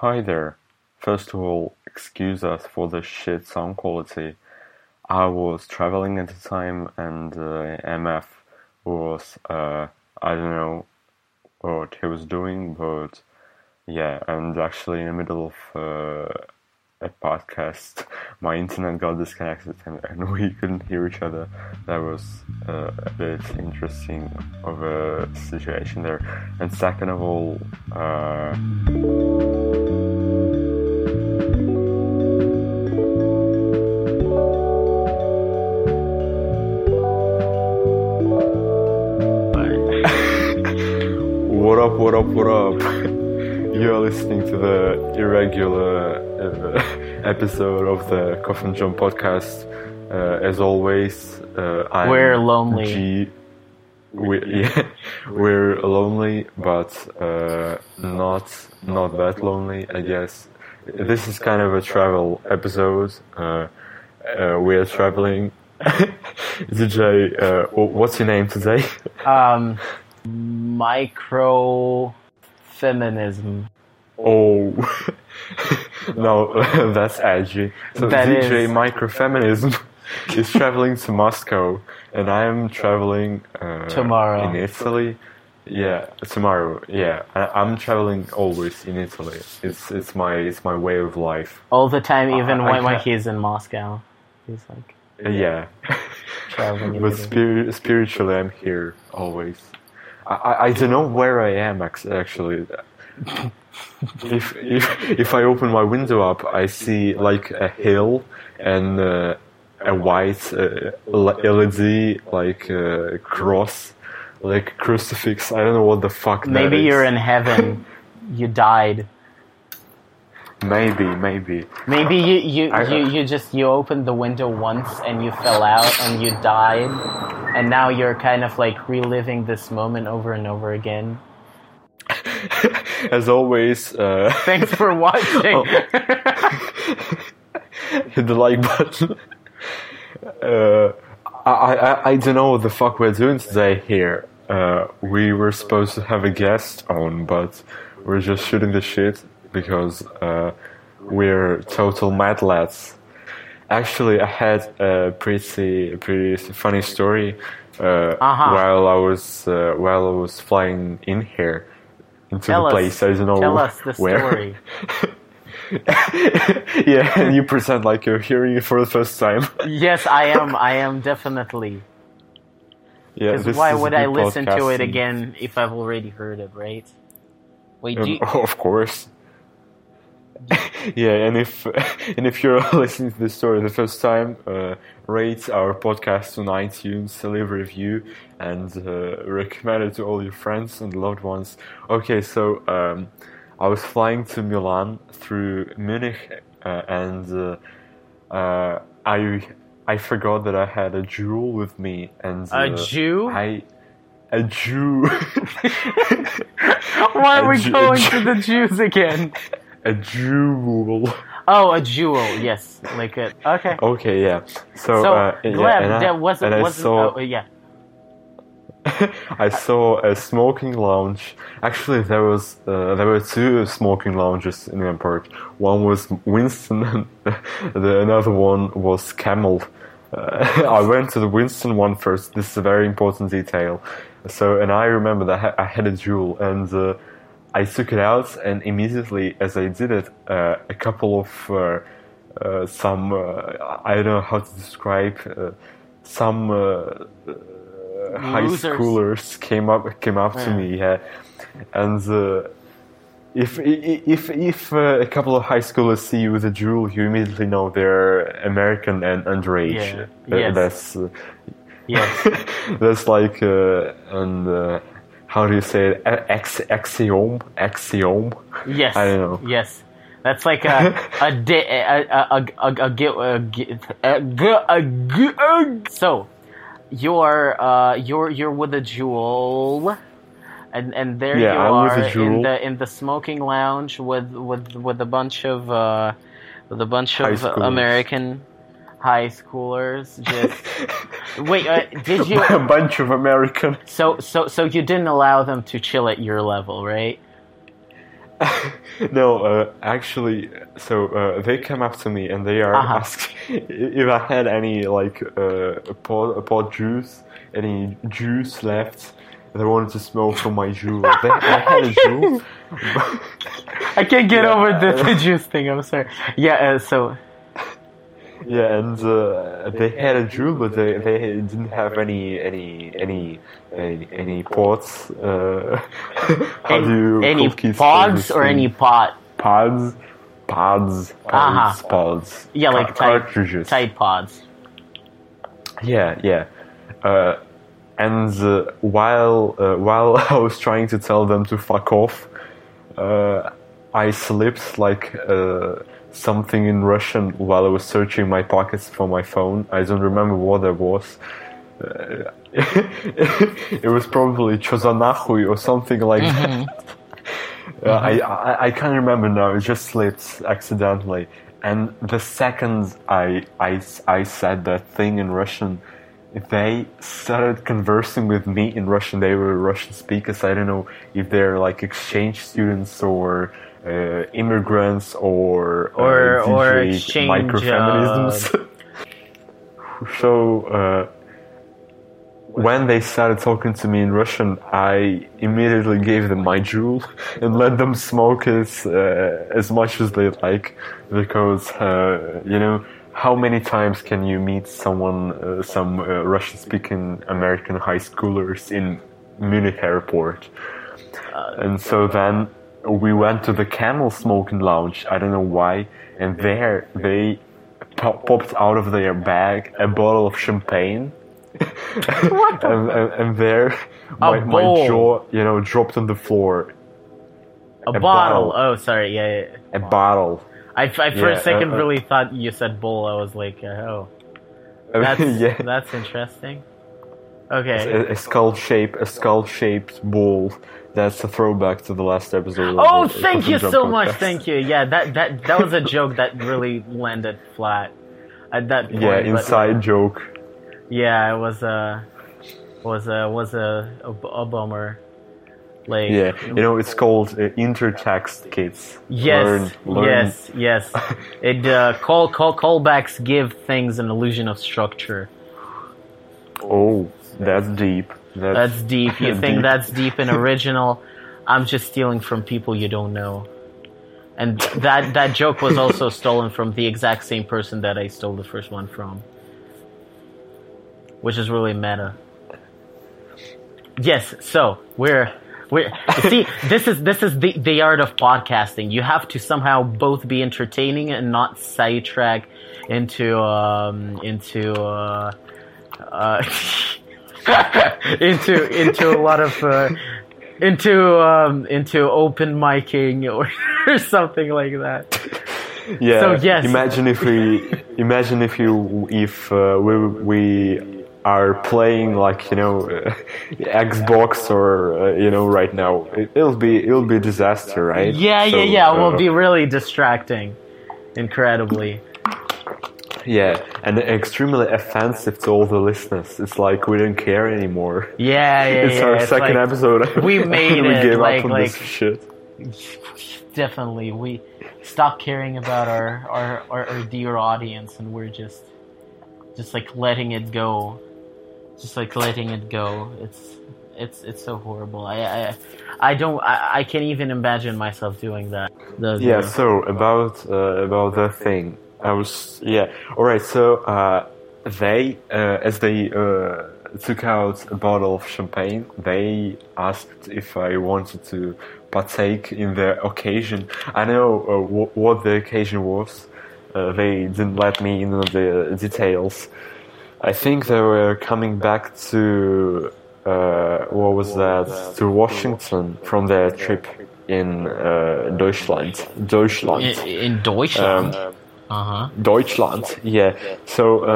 Hi there. First of all, excuse us for the shit sound quality. I was traveling at the time and MF was, I don't know what he was doing, but yeah, and actually in the middle of a podcast, my internet got disconnected and we couldn't hear each other. That was a bit interesting of a situation there. And second of all, what up, what up, what up? You're listening to the irregular episode of the Coffin Jump podcast. As always, we're lonely. We're lonely, but not that lonely, I guess. This is kind of a travel episode. We're traveling. DJ, what's your name today? Microfeminism. Oh, no, that's edgy. So That DJ is- Microfeminism is traveling to Moscow, and I am traveling Tomorrow. in Italy. Yeah, tomorrow. Yeah, I'm traveling always in Italy. It's my way of life. All the time, even I when can't- he's in Moscow. He's like Yeah, traveling in but Italy. spiritually, I'm here always. I don't know where I am actually. If I open my window up, I see like a hill and a white LED like cross, like crucifix. I don't know what the fuck. Maybe that is. you're in heaven. You died. Maybe. Maybe you opened the window once and you fell out and you died, and now you're kind of like reliving this moment over and over again. As always, Thanks for watching. hit the like button. I don't know what the fuck we're doing today here. We were supposed to have a guest on, but we're just shooting the shit because we're total mad lads. Actually, I had a pretty funny story while I was flying in here into the place. I don't know Tell us the where. story. Yeah, and you pretend like you're hearing it for the first time. Yes, I am definitely. Yeah, Because this why is would a I good listen to it podcasting. again if I've already heard it, right? Wait, do you, Of course. Yeah, and if you're listening to this story the first time, rate our podcast on iTunes, leave a review, and recommend it to all your friends and loved ones. Okay, so I was flying to Milan through Munich, and I forgot that I had a jewel with me, and a Jew? A Jew. Why are we Jew- going to the Jews again? A jewel. Oh, a jewel. Yes, like it. Okay. Okay, yeah. So, So yeah, glad and that wasn't. I wasn't saw oh, yeah. I saw a smoking lounge. Actually, there were two smoking lounges in the airport. One was Winston, and another one was Camel. I went to the Winston one first. This is a very important detail. So, and I remember that I had a jewel, and I took it out, and immediately as I did it, a couple of some I don't know how to describe some high Losers. schoolers came up to me, yeah, and if a couple of high schoolers see you with a jewel, you immediately know they're American and underage. Yeah. Yes. That's Yes. that's like and. How do you say it? Axiom? Yes. I don't know. Yes. That's like so you're with a jewel, and there Yeah, you I'm with are a jewel. in the smoking lounge with a bunch of High schoolers. American high schoolers. Just wait, did you? A bunch of American. So you didn't allow them to chill at your level, right? No, actually, so they came up to me and they are asking if I had any like pot juice, any juice left. They wanted to smoke from my jewel. I had a jewel. I can't get over the juice thing. I'm sorry. Yeah. So. Yeah, and they had a jewel, but they didn't have any pots. How do you any pods or any pot? Pods. Yeah, like cartridges. tight pods. Yeah. And while I was trying to tell them to fuck off, I slipped like something in Russian while I was searching my pockets for my phone. I don't remember what that was. It was probably "Chozanahui" or something like that. I can't remember now. It just slipped accidentally. And the second I said that thing in Russian, they started conversing with me in Russian. They were Russian speakers. I don't know if they're like exchange students or immigrants or exchange microfeminisms. So when they started talking to me in Russian, I immediately gave them my jewel and let them smoke it as much as they like, because how many times can you meet someone, some Russian-speaking American high schoolers in Munich airport? And so then we went to the Camel Smoking Lounge. I don't know why. And there they popped out of their bag a bottle of champagne. and there my jaw, dropped on the floor. A bottle. Oh, sorry. Yeah. A bottle. I for a second really thought you said bowl. I was like, oh. That's interesting. Okay. A skull-shaped bowl. That's a throwback to the last episode. Oh, thank you so much. Thank you. Yeah, that was a joke that really landed flat at that point. Yeah, inside joke. Yeah, it was a bummer. Like, yeah, it's called intertext, kids. Yes, learn. Yes. It callbacks give things an illusion of structure. Oh, that's deep. That's deep. You think that's deep and original? I'm just stealing from people you don't know. And that joke was also stolen from the exact same person that I stole the first one from, which is really meta. Yes. So we're see, this is the art of podcasting. You have to somehow both be entertaining and not sidetrack into into a lot of into open miking or something like that. Yeah. So yes. Imagine if we are playing like Xbox or right now, it'll be a disaster, right? Yeah. It will be really distracting, incredibly. Yeah, and extremely offensive to all the listeners. It's like we don't care anymore. Yeah. It's our second episode. We made we it. gave up on this shit. Definitely, we stopped caring about our dear audience, and we're just like letting it go. Just like letting it go. It's so horrible. I can't even imagine myself doing that. So about that thing. Alright, so they as they took out a bottle of champagne, they asked if I wanted to partake in the occasion. I know what the occasion was. They didn't let me in on the details. I think they were coming back to to Washington from their trip in Deutschland. In Deutschland. Deutschland, yeah. So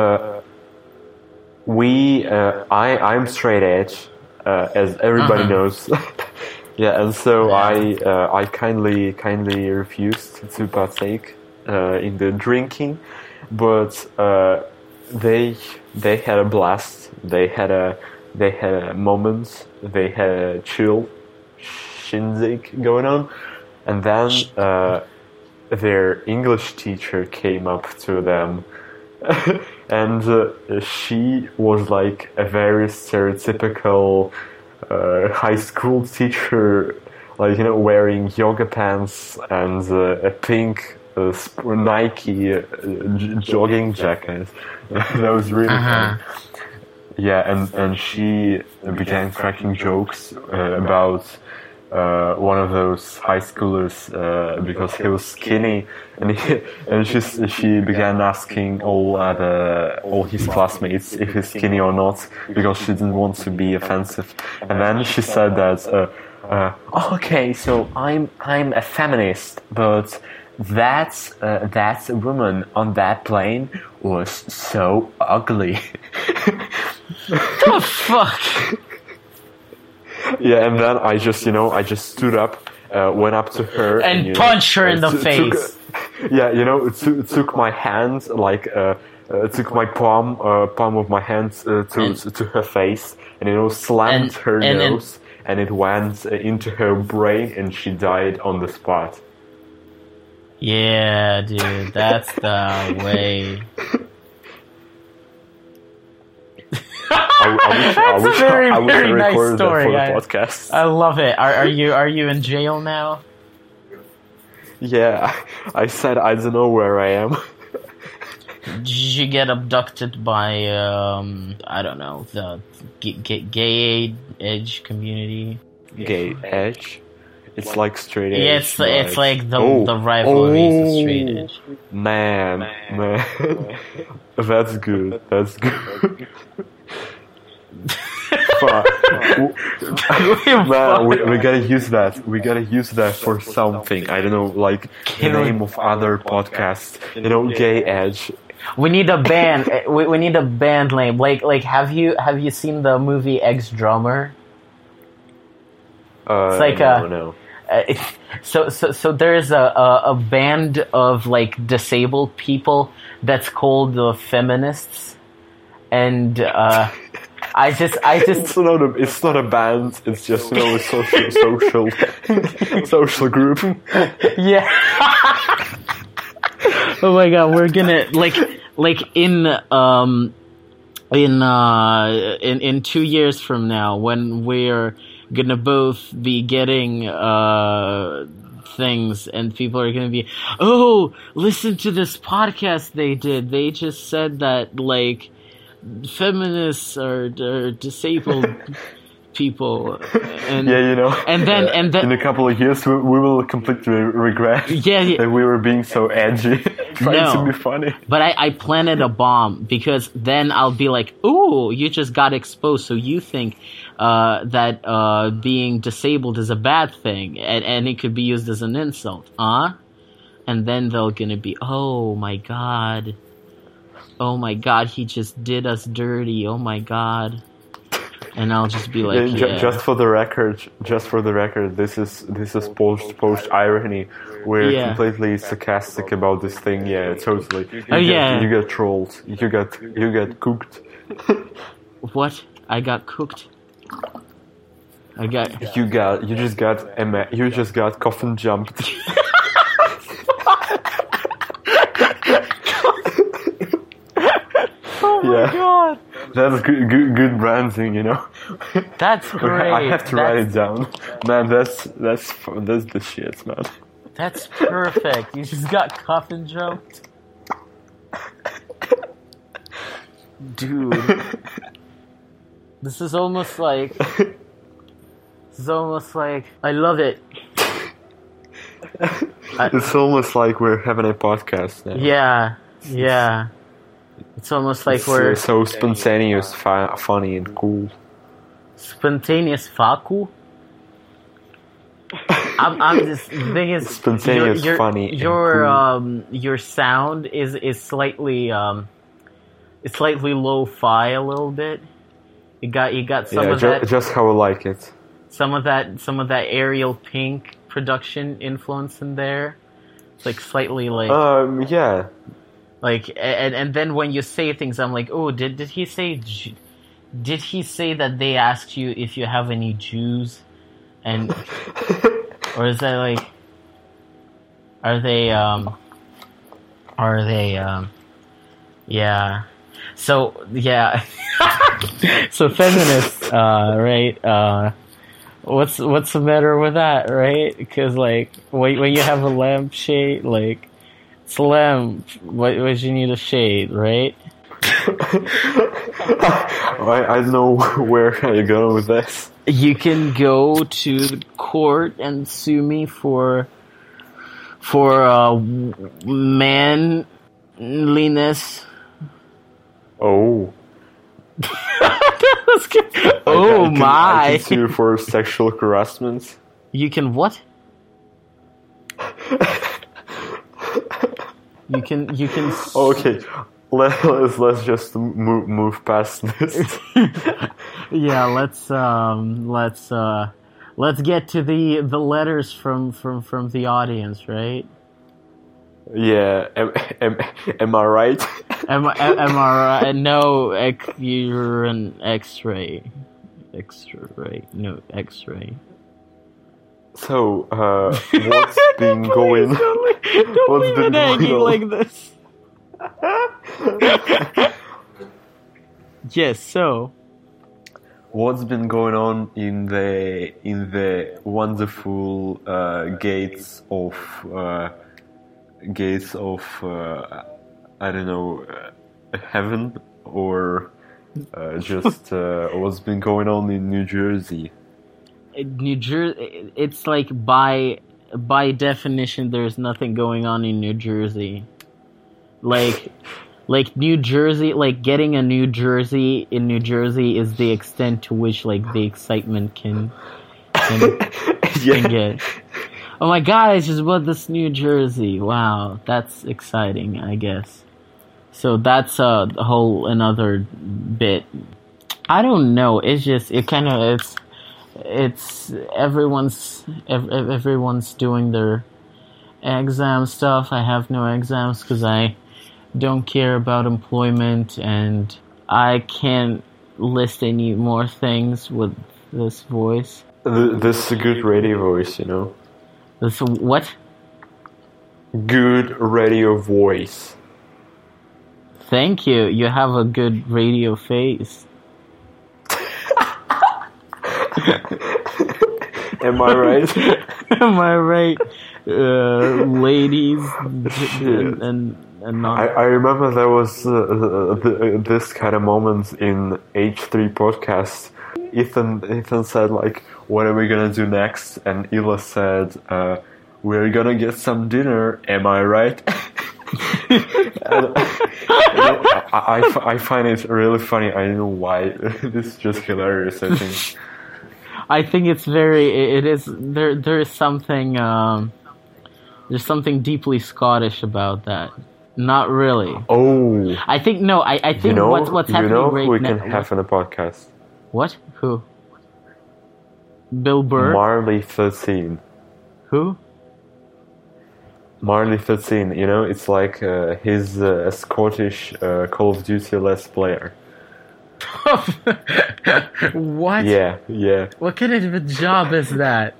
I'm straight edge, as everybody knows. Yeah, and so I kindly refused to partake in the drinking, but they had a blast. They had a moment. They had a chill shindig going on. and then their English teacher came up to them, and she was like a very stereotypical high school teacher, like, you know, wearing yoga pants and a pink Nike jogging jacket. That was really fun. Yeah, and she began cracking jokes about one of those high schoolers because he was skinny, and she began asking all his classmates if he's skinny or not, because she didn't want to be offensive. And then she said that, okay, so I'm a feminist, but that woman on that plane was so ugly. The fuck? Yeah, and then I just stood up, went up to her and punched her in the face. Took my hand, like, took my palm of my hand to her face, and slammed her nose, and it went into her brain, and she died on the spot. Yeah, dude, that's the way. I wish very I nice recorded story. that for the podcast. I love it. Are you in jail now? Yeah, I said I don't know where I am. Did you get abducted by I don't know, the gay edge community? Gay edge? It's like straight edge. Yeah, it's like the rivalry to straight edge. Man. That's good. Fuck. Man, we gotta use that. We gotta use that for something. I don't know, like the name of other podcasts. Gay edge. We need a band. we need a band name. Like have you seen the movie Ex Drummer? It's like no. So there's a band of like disabled people that's called the Feminists, and I just it's not a band. It's just a social group. Yeah. Oh my god, we're gonna like in 2 years from now, when we're gonna both be getting things, and people are gonna be, oh, listen to this podcast they did. They just said that like feminists are disabled people, and and then in a couple of years we will completely regret that we were being so edgy, trying to be funny. But I planted a bomb, because then I'll be like, ooh, you just got exposed, so you think that being disabled is a bad thing, and it could be used as an insult, and then they're gonna be, oh my god, he just did us dirty, oh my god. And I'll just be like, just for the record, this is post irony. We're completely sarcastic about this thing. Yeah, totally. You get trolled. You get cooked. What? I got cooked. You just got coffin jumped. Oh my god. That's good branding, That's great. I have to write it down, man. That's the shit, man. That's perfect. You just got coffin jumped, dude. This is almost like I love it. It's almost like we're having a podcast now. Yeah. It's almost like we're so spontaneous, funny, and cool. Spontaneous, faku. I'm just, the thing is, spontaneous, funny. Your sound is slightly it's slightly lo-fi a little bit. You got some of that. Just how I like it. Some of that Ariel Pink production influence in there. It's like slightly like. Yeah. Like, and then when you say things, I'm like, oh, did he say that they asked you if you have any Jews, and or is that like, Are they yeah. So yeah. So feminists, right? What's the matter with that, right? Because like when you have a lampshade, like it's a lamp, what you need a shade, right? I don't know where you're going with this. You can go to the court and sue me for manliness. Oh. Oh my! I can sue for sexual harassment. You can what? You can. Okay, let's just move past this. Yeah, let's get to the letters from the audience, right? Yeah, am I right? Am I right? No, you're an X-ray. X-ray. No, X-ray. So, what's been going? Don't leave it hanging like this. Yes. So, what's been going on in the wonderful gates of I don't know, heaven, or just what's been going on in New Jersey? New Jersey, it's like by definition, there's nothing going on in New Jersey. Like New Jersey, like getting a New Jersey in New Jersey is the extent to which like the excitement can get. Oh my god, I just bought this New Jersey. Wow, that's exciting, I guess. So that's a whole another bit. I don't know. It's just it's everyone's doing their exam stuff. I have no exams because I don't care about employment, and I can't list any more things with this voice. This is a good radio voice, you know. This what? Good radio voice. Thank you. You have a good radio face. Am I right? Am I right, ladies and not? I remember there was this kind of moment in H3 podcast. Ethan said like, "What are we gonna do next?" And Ila said, "We're gonna get some dinner." Am I right? And, I find it really funny. I don't know why. This is just hilarious, I think. I think it's it is there is something there's something deeply Scottish about that. Not really. Oh. I think no. I think what's happening right now. We can have in a podcast. What? Who? Bill Burr. Marley 13. Who? Marley 13. You know, it's like he's a Scottish Call of Duty Let's Player. What? Yeah. What kind of a job is that?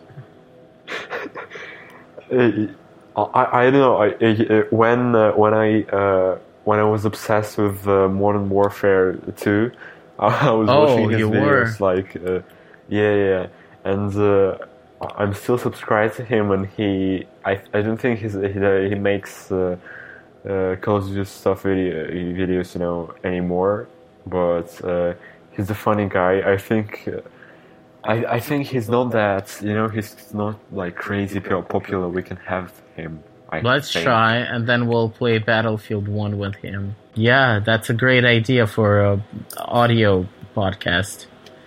I don't know. When I was obsessed with Modern Warfare 2, I was watching his videos. Like, yeah, and I'm still subscribed to him, and I don't think he makes Call of Duty stuff videos, you know, anymore. But he's a funny guy. I think he's not that, you know, he's not like crazy popular. We can have him. Let's try, and then we'll play Battlefield 1 with him. Yeah, that's a great idea for a audio podcast.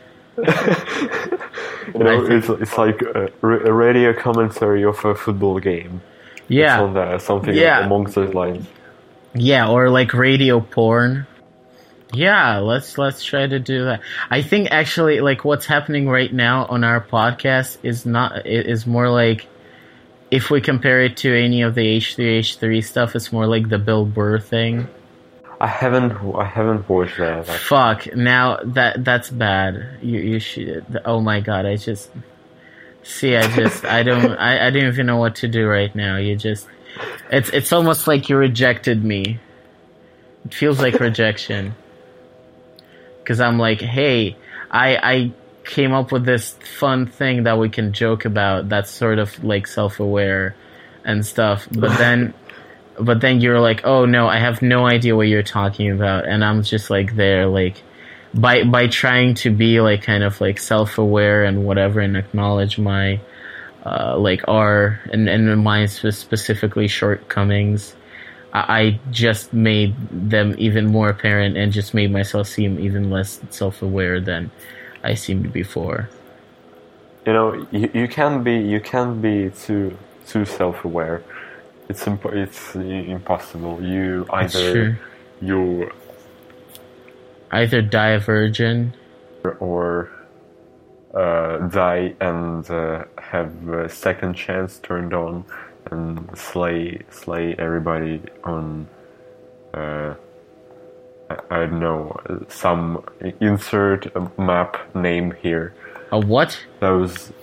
You know, it's like a radio commentary of a football game. Yeah, it's on something amongst those lines. Yeah, or like radio porn. Yeah, let's try to do that. I think actually, like, what's happening right now on our podcast is more like, if we compare it to any of the H3 stuff, it's more like the Bill Burr thing. I haven't watched that. Fuck. Now that's bad. You should. Oh my god. I don't even know what to do right now. It's almost like you rejected me. It feels like rejection. Because I'm like, hey, I came up with this fun thing that we can joke about that's sort of like self-aware and stuff. But then you're like, oh no, I have no idea what you're talking about. And I'm just like there, like, by trying to be like kind of like self-aware and whatever and acknowledge my like our and my specifically shortcomings, I just made them even more apparent and just made myself seem even less self-aware than I seemed before. You know, you can be too self-aware. It's impossible. You either die a virgin or die and have a second chance turned on and slay everybody on I don't know, some insert a map name here. A what? That was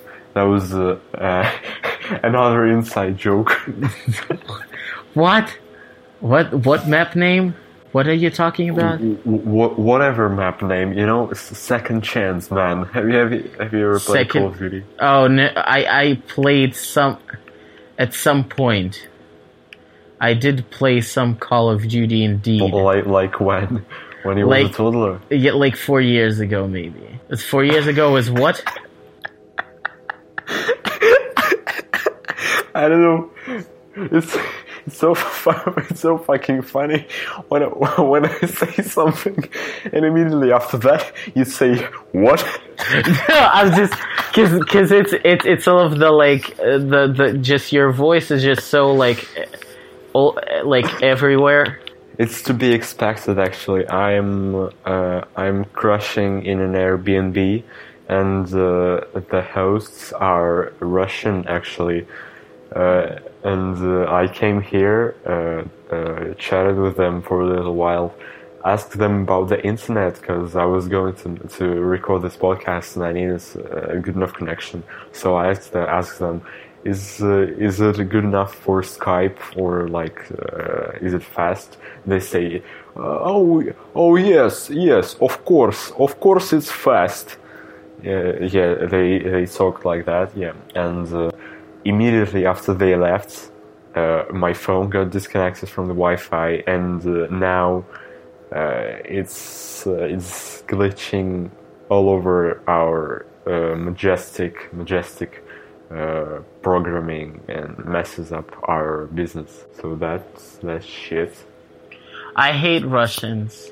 another inside joke. What map name? What are you talking about? Whatever map name, you know, it's Second Chance, man. Have you ever played Call of Duty? Oh no, I played at some point. I did play some Call of Duty indeed. Like when you were a toddler? Yeah, like 4 years ago maybe. It's 4 years ago is what? I don't know. It's so fucking funny when I say something, and immediately after that you say what? I'm just because it's all of the like the just your voice is just so like everywhere. It's to be expected, actually. I'm crushing in an Airbnb, and the hosts are Russian, actually. And I came here, chatted with them for a little while, asked them about the internet, because I was going to record this podcast and I needed a good enough connection. So I asked them, is it good enough for Skype, or like is it fast? They say, oh yes, of course it's fast. Yeah, they talk like that, yeah, and. Immediately after they left, my phone got disconnected from the Wi-Fi, and now it's glitching all over our majestic programming and messes up our business. So that's shit. I hate Russians.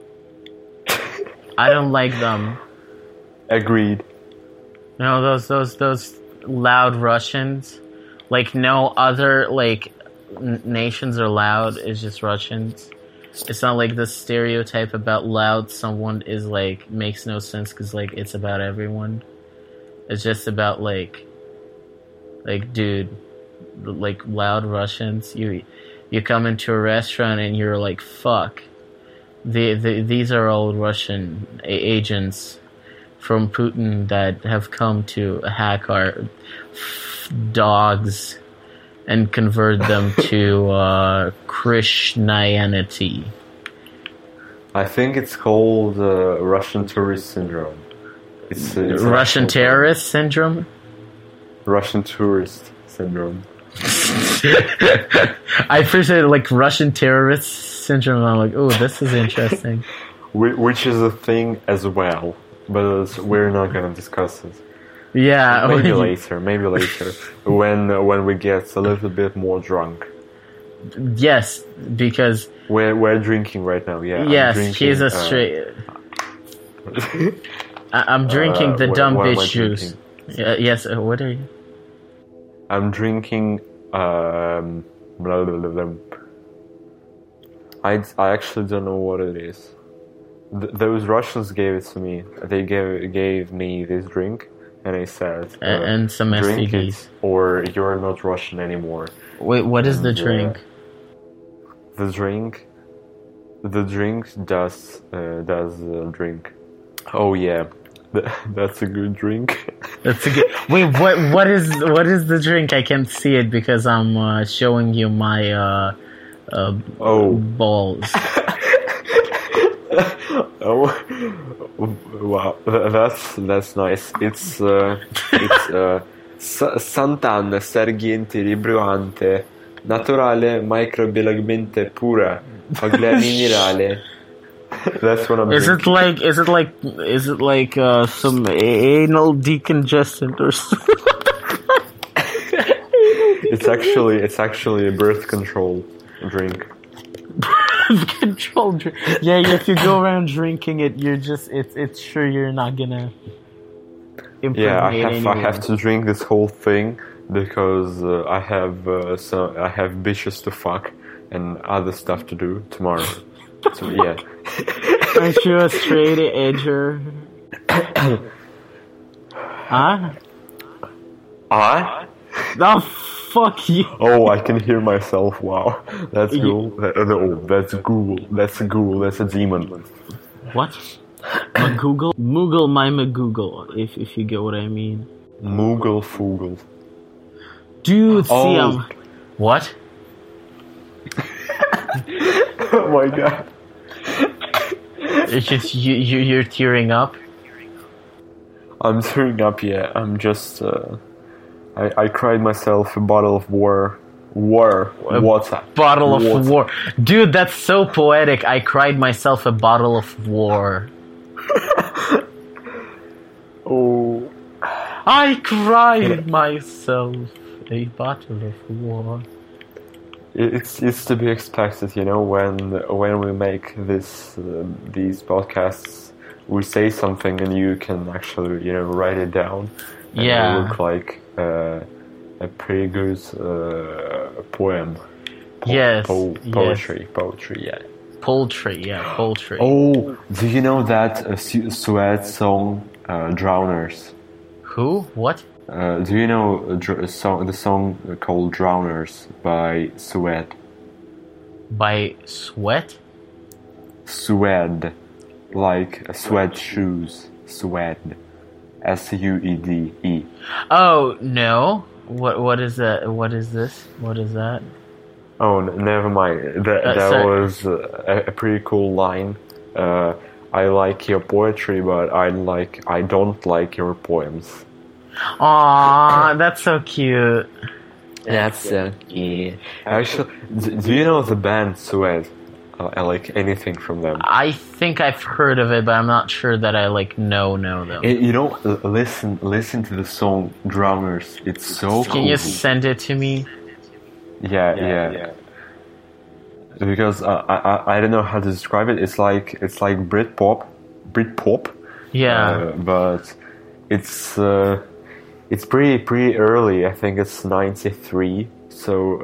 I don't like them. Agreed. No, those loud Russians, like no other like nations are loud. It's just Russians. It's not like the stereotype about loud someone is like makes no sense because like it's about everyone. It's just about like dude, like loud Russians. You come into a restaurant and you're like, fuck, these are all Russian agents from Putin that have come to hack our dogs and convert them to Christianity. I think it's called Russian tourist syndrome. It's Russian terrorist syndrome? Russian tourist syndrome. I first said like Russian terrorist syndrome. I'm like, oh, this is interesting. Which is a thing as well. But we're not gonna discuss it. Yeah, maybe later. When we get a little bit more drunk. Yes, because we're drinking right now. Yeah. Yes, he's a straight. I'm drinking the dumb bitch juice. Yes. What are you? I'm drinking. Blah, blah, blah, blah. I actually don't know what it is. Those Russians gave it to me. They gave me this drink, and they said, and some drink STDs. it, or you're not Russian anymore. Wait, what is the drink? The drink does drink. Oh yeah, that's a good drink. That's a good. Wait, what is the drink? I can't see it because I'm showing you my balls. Oh, wow, that's nice. It's Santan Sargenti Ribruante, naturale, microbiologicamente pura, aglia minerale. That's what I'm Is drinking. it like some anal decongestant or something? It's actually a birth control drink. Control drink. Yeah, if you go around drinking it, it's sure you're not gonna Yeah, I impregnate have to drink this whole thing because I have bitches to fuck and other stuff to do tomorrow. So yeah. Aren't you a straight edger? Huh? Oh, fuck you. Oh, I can hear myself. Wow, that's cool. That's Google. That's Google. That's a demon. What? Magoogle? Moogle my Magoogle, if you get what I mean. Moogle Foogle. Dude, see, Oh. What? Oh my god. It's just you're tearing up? I'm tearing up, yeah. I'm just, I cried myself a bottle of water. Bottle of Water. war. Dude, that's so poetic. I cried myself a bottle of war. Oh. I cried myself a bottle of war. It's to be expected, you know, when we make these podcasts, we say something and you can actually, you know, write it down. And Yeah. it look like a pretty good poem. Yes, Poetry, yeah. Poultry, yeah, poultry. Oh, do you know that Suede song, Drowners? Who? What? Do you know the song called Drowners by Suede? By sweat? Suede, like sweat shoes. Suede, Suede. Oh no! What is that? What is this? What is that? Oh, never mind. That sorry. was a pretty cool line. I like your poetry, but I don't like your poems. Aw, that's so cute. That's so cute. Actually, do you know the band Suede? I like anything from them. I think I've heard of it, but I'm not sure that I know them. You know, listen to the song Drowners. It's so cool. Can you send it to me? Yeah. Because I don't know how to describe it. It's like Britpop. Yeah. But it's pretty early. I think it's 93. So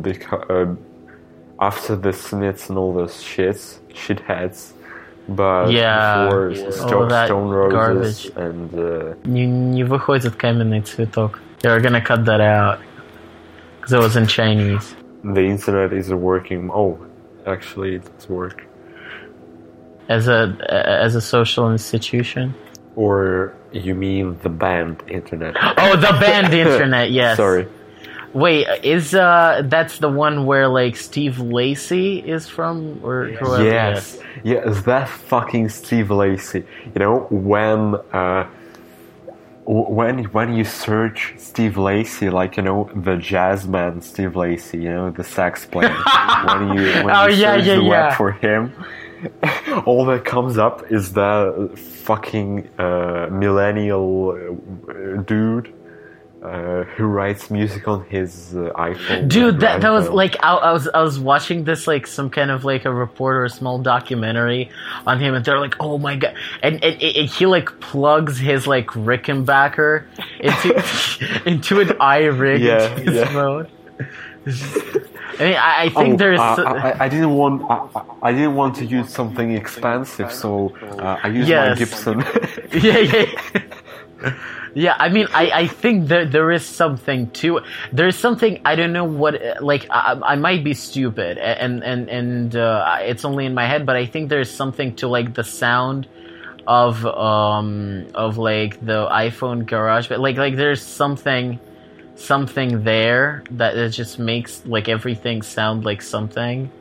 after the Smiths and all those shitheads. But Yeah. before All that Stone Roses garbage. and Не выходит каменный цветок. You're gonna cut that out. Because it was in Chinese. the internet is working. Oh, actually, it's work. As a social institution. Or you mean the band internet? Oh, the band internet, yes. Sorry. Wait, is that's the one where like Steve Lacy is from, or whoever? Yes, that fucking Steve Lacy. You know, when you search Steve Lacy, like, you know, the jazz man Steve Lacy, you know, the sax player. when you search the web for him, all that comes up is that fucking millennial dude. Who writes music on his iPhone? Dude, that was like I was watching this like some kind of like a report or a small documentary on him, and they're like, oh my god, and he like plugs his like Rickenbacker into an iRig mode. I mean, I think there's. I didn't want to use something expensive, so I used my Gibson. Yeah, I mean, I think there is something to it. There's something, I don't know what, like, I might be stupid, and it's only in my head, but I think there's something to, like, the sound of like the iPhone Garage, but like there's something there that it just makes like everything sound like something.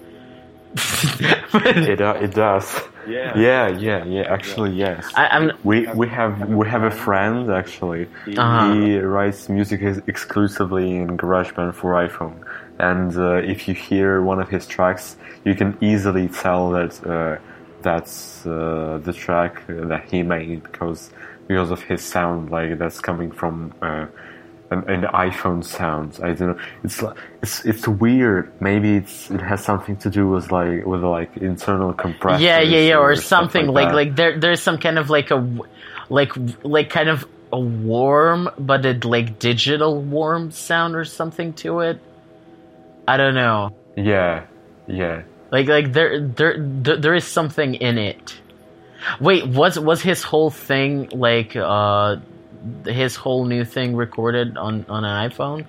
It does. Yeah. Yeah. Actually, yes. I'm We have a friend actually. Uh-huh. He writes music exclusively in GarageBand for iPhone, and if you hear one of his tracks, you can easily tell that that's the track that he made because of his sound. Like that's coming from an iPhone sound. I don't know. It's weird. Maybe it has something to do with like internal compression. yeah, or stuff something that. like there's some kind of like a kind of a warm, but a like digital warm sound or something to it. I don't know. Yeah. Like there is something in it. Wait, was his whole thing like his whole new thing recorded on an iPhone?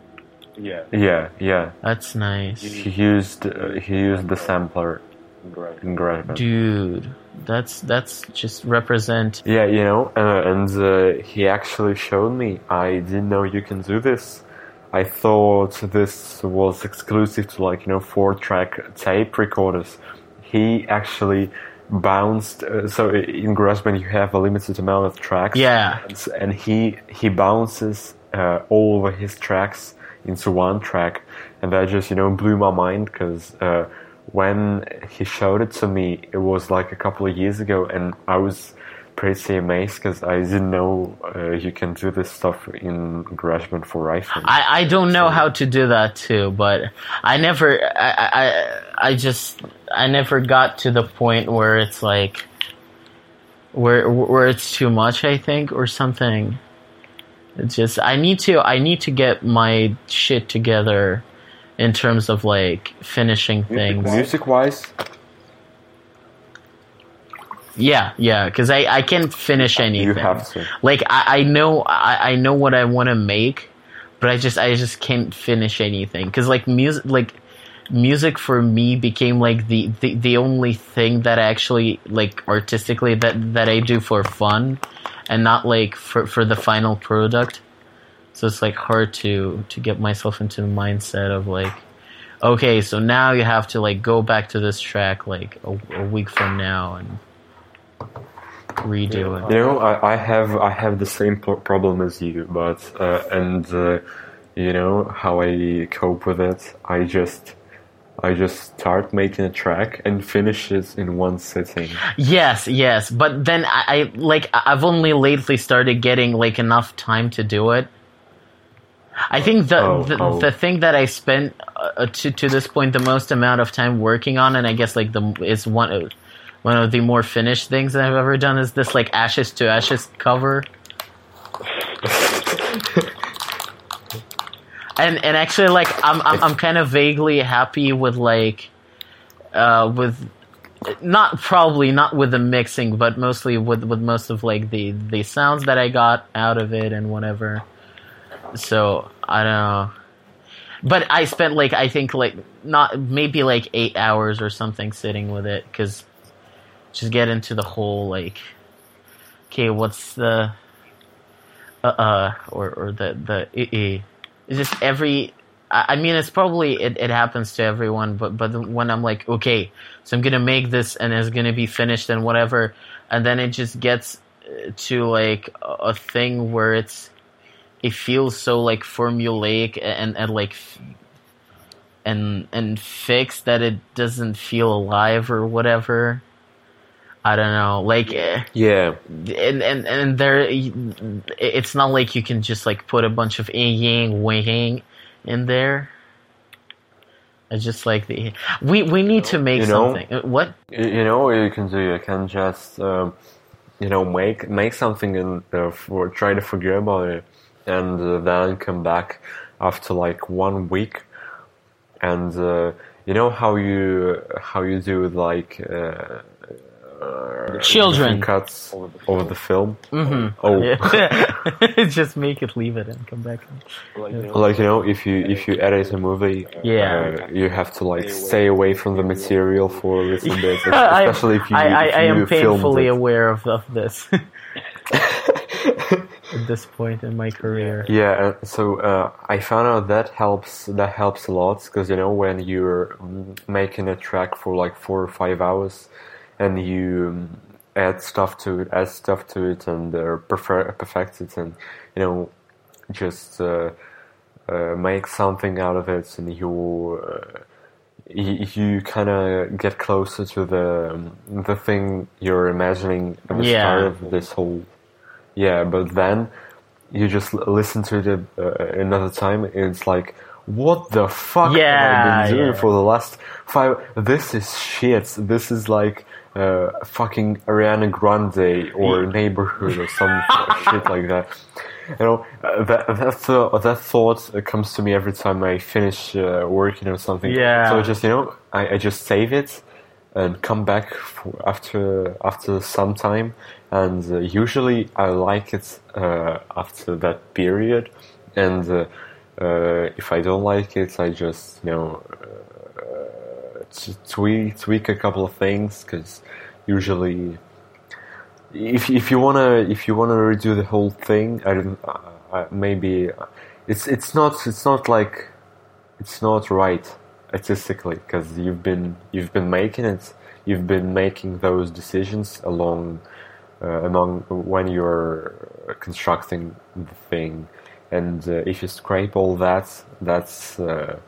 Yeah. That's nice. He used the sampler in GarageBand. Dude, that's just represent. Yeah, and he actually showed me. I didn't know you can do this. I thought this was exclusive to 4-track tape recorders. He actually bounced. So in GarageBand you have a limited amount of tracks. Yeah. And he bounces all over his tracks into one track, and that just blew my mind because when he showed it to me, it was like a couple of years ago, and I was pretty amazed because I didn't know you can do this stuff in GarageBand for iPhone. I don't know how to do that too, but I never got to the point where it's like where it's too much, I think, or something. It's just I need to get my shit together in terms of like finishing things. Music wise. Yeah, because I can't finish anything. You have to. Like I know what I want to make, but I just can't finish anything because like music for me became like the only thing that I actually like artistically that I do for fun, and not like for the final product. So it's like hard to get myself into the mindset of like, okay, so now you have to like go back to this track like a week from now and redo it. I have the same problem as you, but how I cope with it. I just start making a track and finish it in one sitting. Yes, but then I've only lately started getting like enough time to do it. I think the thing that I spent to this point the most amount of time working on, and I guess like is one of the more finished things that I've ever done, is this like Ashes to Ashes cover. And actually, like I'm kind of vaguely happy with like with not with the mixing, but mostly with most of like the sounds that I got out of it and whatever. So I don't know, but I spent like I think like not maybe like 8 hours or something sitting with it because just get into the whole like, okay, what's the or the it's just every. I mean, it's probably it happens to everyone, but when I'm like, okay, so I'm gonna make this and it's gonna be finished and whatever, and then it just gets to like a thing where it feels so like formulaic and like and fixed that it doesn't feel alive or whatever. I don't know, like yeah, and there, it's not like you can just like put a bunch of yang wing in there. It's just like we need to make something. What what you can do? You can just make something and try to forget about it, and then come back after like 1 week, and how you do like Children. different cuts over the film. Mm-hmm. Oh, Yeah. Just make it, leave it, and come back. like if you edit a movie, Yeah. you have to like stay away from the material for a little bit, I- especially if you. I if am you filmed painfully it. aware of this at this point in my career. Yeah, so I found out that helps a lot because when you're making a track for like 4 or 5 hours and you add stuff to it and perfect it and just make something out of it, and you kind of get closer to the thing you're imagining at the start of this whole. Yeah, but then you just listen to it another time, and it's like, what the fuck have I been doing for the last 5? This is shit. This is like fucking Ariana Grande or Neighborhood or some shit like that. That thought comes to me every time I finish working on something. Yeah. So just I just save it and come back after some time, and usually I like it after that period, and if I don't like it, I just tweak a couple of things, because usually if you wanna redo the whole thing, maybe it's not right artistically, because you've been making it, you've been making those decisions among when you're constructing the thing, and if you scrape all that, that's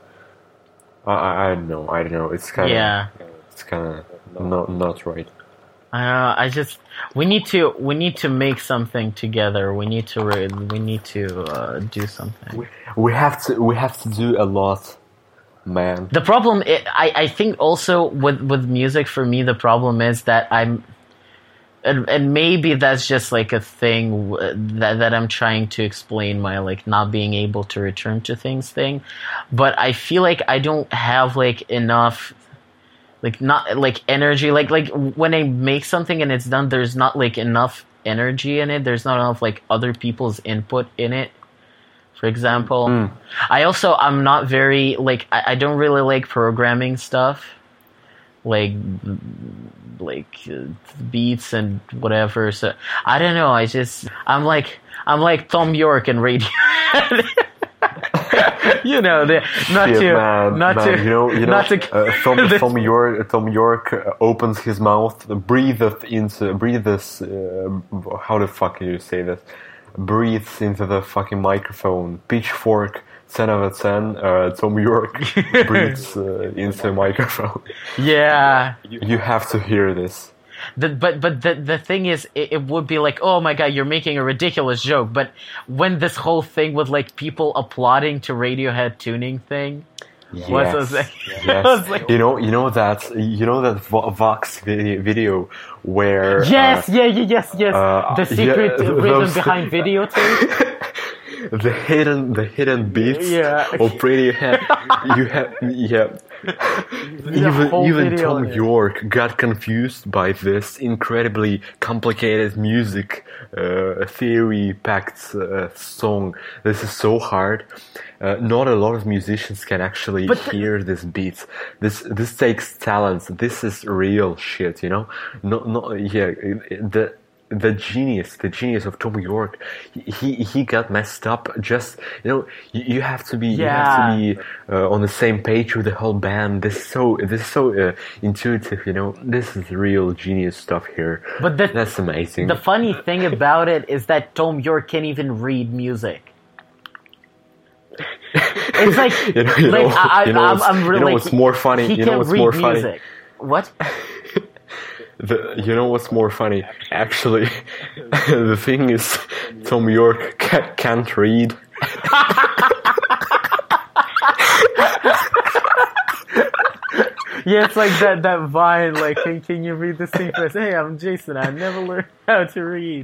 I don't know. It's kind of not right. We need to make something together. We need to do something. We have to do a lot. Man. The problem, I think also with music, for me, the problem is that and maybe that's just like a thing that I'm trying to explain, my like not being able to return to things thing, but I feel like I don't have like enough, like not like energy, like when I make something and it's done, there's not like enough energy in it, there's not enough like other people's input in it. For example, I'm not very like I don't really like programming stuff, like beats and whatever. So I don't know. I'm like Tom York and Radiohead. Tom York opens his mouth, breathes. How the fuck do you say that? Breathes into the fucking microphone. Pitchfork, 10 out of 10. Tom York breathes into the microphone. Yeah. You have to hear this. But the thing is, it would be like, oh my god, you're making a ridiculous joke. But when this whole thing with like people applauding to Radiohead tuning thing, yes. Like, you know that Vox video where yes, the secret rhythm behind videotape. the hidden beats of Radiohead. Even Tom York got confused by this incredibly complicated music theory packed song. This is so hard. Not a lot of musicians can actually hear this beat. This takes talent. This is real shit, The genius of Tom York, he got messed up. Just you have to be on the same page with the whole band. This is so intuitive. This is real genius stuff here. But that's amazing. The funny thing about it is that Tom York can't even read music. It's like I'm really. What's more funny? He can't read music. What? You know what's more funny? Actually, the thing is, Tom York can't read. Yeah, it's like that Vine, like, can you read this thing first? Hey, I'm Jason, I never learned how to read.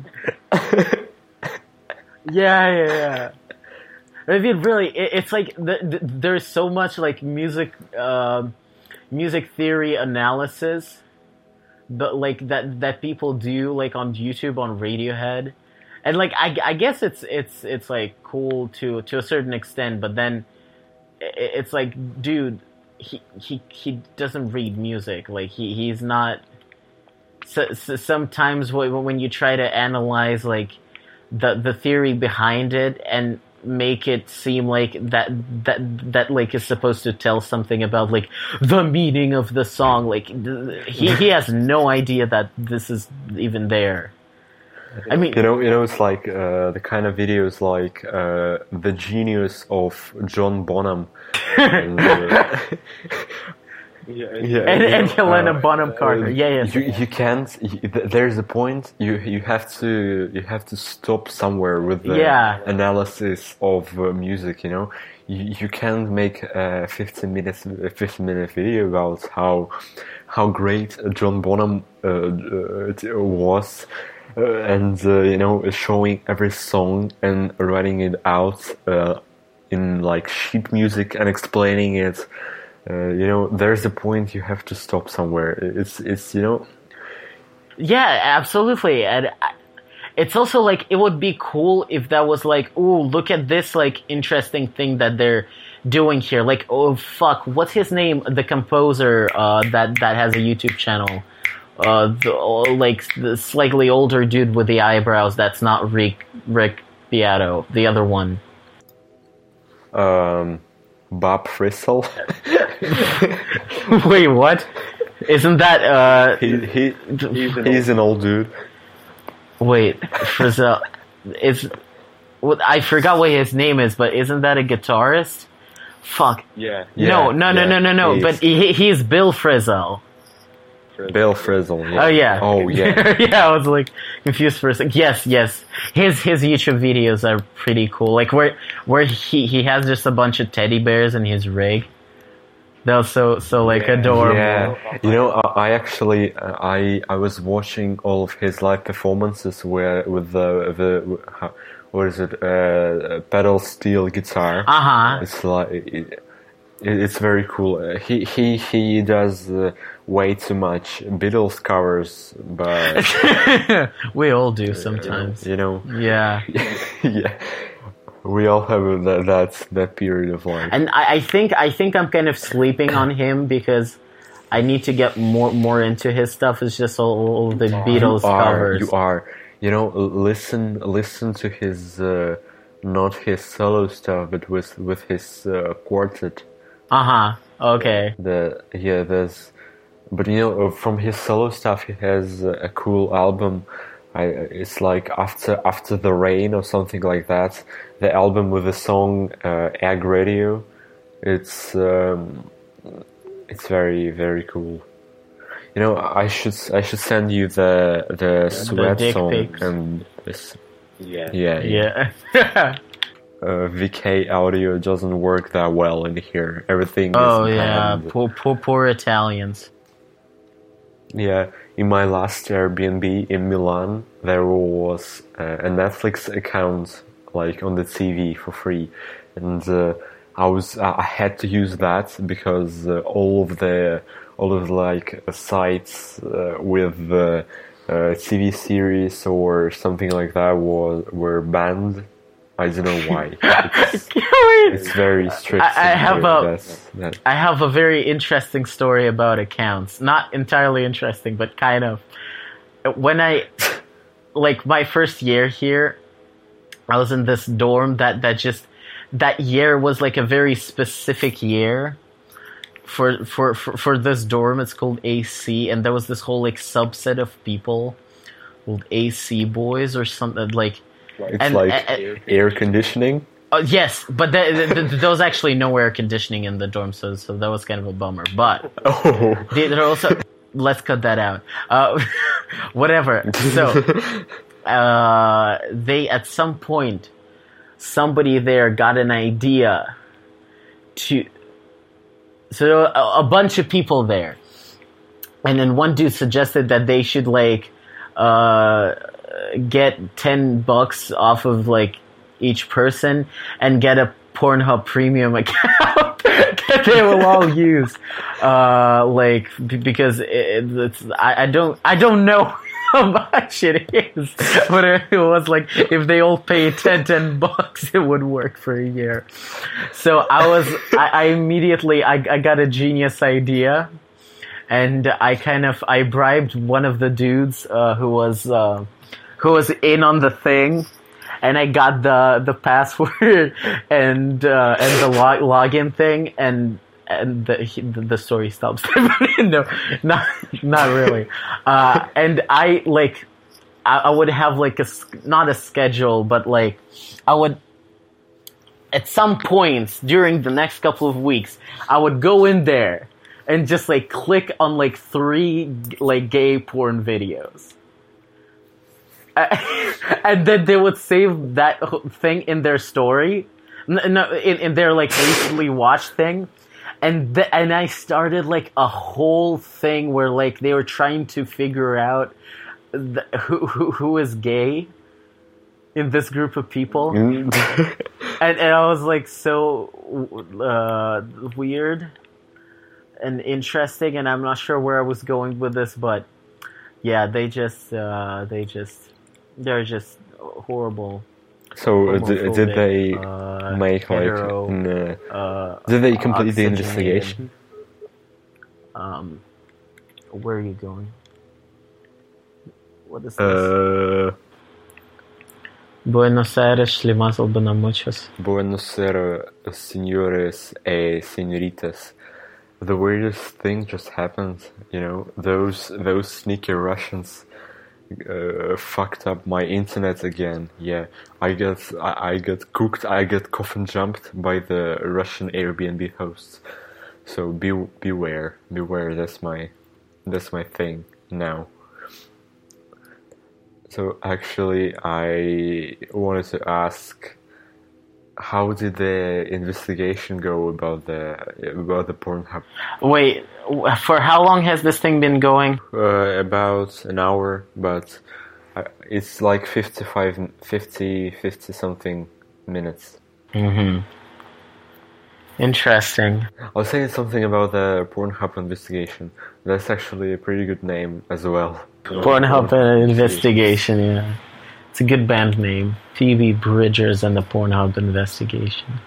Yeah. I mean, really, it's like there's so much like music theory analysis like that people do like on YouTube on Radiohead, and like I guess it's like cool to a certain extent, but then it's like, dude, he doesn't read music. Like he's not. So sometimes when you try to analyze like the theory behind it and make it seem like that like is supposed to tell something about like the meaning of the song, like he has no idea that this is even there. I mean, it's like the kind of videos like the genius of John Bonham. And, and Helena Bonham Carter. You can't. There's a point. You have to stop somewhere with the analysis of music. You can't make a 15-minute video about how great John Bonham was. And showing every song and writing it out in like sheet music and explaining it. There's a point. You have to stop somewhere. It's Yeah, absolutely. And it's also like, it would be cool if that was like, ooh, look at this like interesting thing that they're doing here. Like, oh fuck, what's his name? The composer that has a YouTube channel. The slightly older dude with the eyebrows. That's not Rick Beato. The other one. Bob Frisell. Wait, what? Isn't that he's an old dude. Wait, Frisell is. I forgot what his name is, but isn't that a guitarist? Fuck. Yeah. No. But he's Bill Frisell. Bill Frisell. Yeah. Oh yeah. Oh yeah. Yeah, I was like confused for a second. Yes. His YouTube videos are pretty cool. Like where he has just a bunch of teddy bears in his rig. They're so like adorable. Yeah. I actually I was watching all of his live performances with the what is it, pedal steel guitar. It's like it's very cool. He does way too much Beatles covers, but we all do sometimes. Yeah. Yeah. We all have that period of life. And I think I'm kind of sleeping on him because I need to get more into his stuff. It's just all the Beatles covers. You are. Listen to his not his solo stuff, but with his quartet. Okay. But from his solo stuff, he has a cool album. It's like after the rain or something like that. The album with the song Egg Radio. It's very, very cool. I should send you the Sweat song pics. and this. Yeah. VK audio doesn't work that well in here. Everything is banned. Poor Italians. Yeah, in my last Airbnb in Milan, there was a Netflix account like on the TV for free, and I had to use that because all of the like sites with the TV series or something like that were banned. I don't know why. It's very strict. I have a very interesting story about accounts. Not entirely interesting, but kind of. When like my first year here, I was in this dorm that year was like a very specific year for this dorm. It's called AC, and there was this whole like subset of people called AC boys or something like. It's air conditioning. Yes, but there was actually no air conditioning in the dorm, so that was kind of a bummer. But they're also let's cut that out. Whatever. So they at some point somebody there got an idea so there were a bunch of people there, and then one dude suggested that they should like get $10 off of like each person and get a Pornhub premium account. they will all use, because I don't know how much it is, but it was like if they all pay $10, it would work for a year. So I immediately got a genius idea, and I bribed one of the dudes who was in on the thing. And I got the password and the login thing, and the story stops. No, not really. And I would have like not a schedule, but like I would at some points during the next couple of weeks I would go in there and just like click on like 3 like gay porn videos. And then they would save that thing in their story, in their like recently watched thing, and I started like a whole thing where like they were trying to figure out who is gay in this group of people, and I was like so weird and interesting, and I'm not sure where I was going with this, but yeah, they're just horrible. So did they make hetero, did they complete the investigation? Where are you going? What is this? Buenos Aires, Shlimazel Benamuchos. Buenos Aires, senores e senoritas. The weirdest thing just happened. You know, those sneaky Russians fucked up my internet again. Yeah, I get cooked. I get coffin jumped by the Russian Airbnb hosts. So beware. That's my thing now. So actually, I wanted to ask, how did the investigation go about the Pornhub? Wait, for how long has this thing been going? About an hour, but it's like 50 something minutes. Mm-hmm. Interesting. I was saying something about the Pornhub investigation. That's actually a pretty good name as well. Pornhub investigation, yeah. It's a good band name. Phoebe Bridgers and the Pornhub investigation.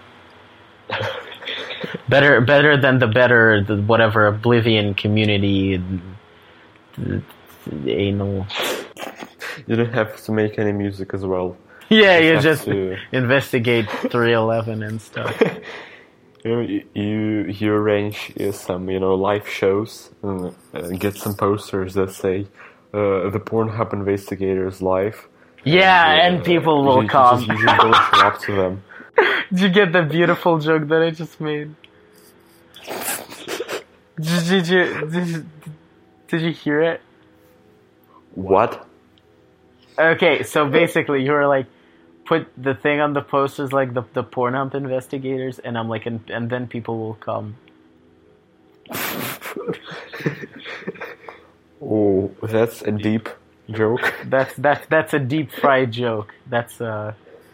better than the whatever Oblivion Community anal. You don't have to make any music as well. Yeah, you just investigate 311 and stuff. You arrange some live shows and get some posters that say the Pornhub investigators live. Yeah, and people will come. You just go up to them. Did you get the beautiful joke that I just made? Did you hear it? What? Okay, so basically you were like, put the thing on the posters like the Pornhub investigators, and I'm like, and then people will come. Oh, that's a deep joke. That's a deep fried joke. That's a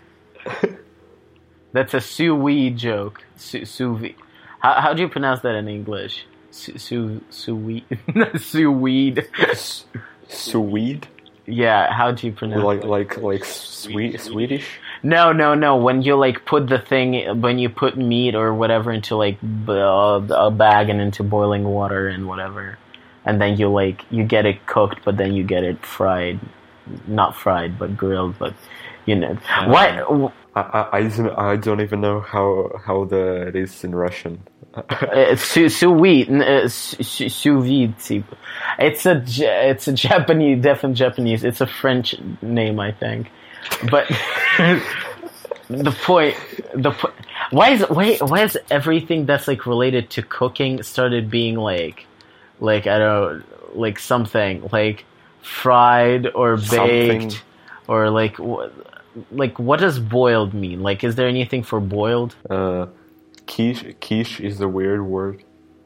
sous vide joke. Sous vide. How do you pronounce that in English? Sous vide. Sous vide. Sous vide. Yeah, how do you pronounce it? Like Swedish? No. When you like put the thing, when you put meat or whatever into like a bag and into boiling water and whatever, and then you get it cooked, but then you get it fried, not fried, but grilled. But what? I don't even know how it is in Russian. Sous vide. Sous vide. It's a Japanese, definitely Japanese. It's a French name, I think. But the point. Why is everything that's like related to cooking started being like I don't know, like something like fried or baked something. Or like what does boiled mean? Like, is there anything for boiled? Quiche is a weird word.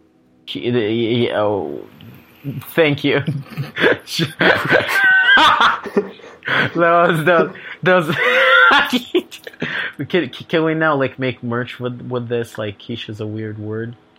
Oh, thank you. those. Can we now like make merch with this? Like, quiche is a weird word.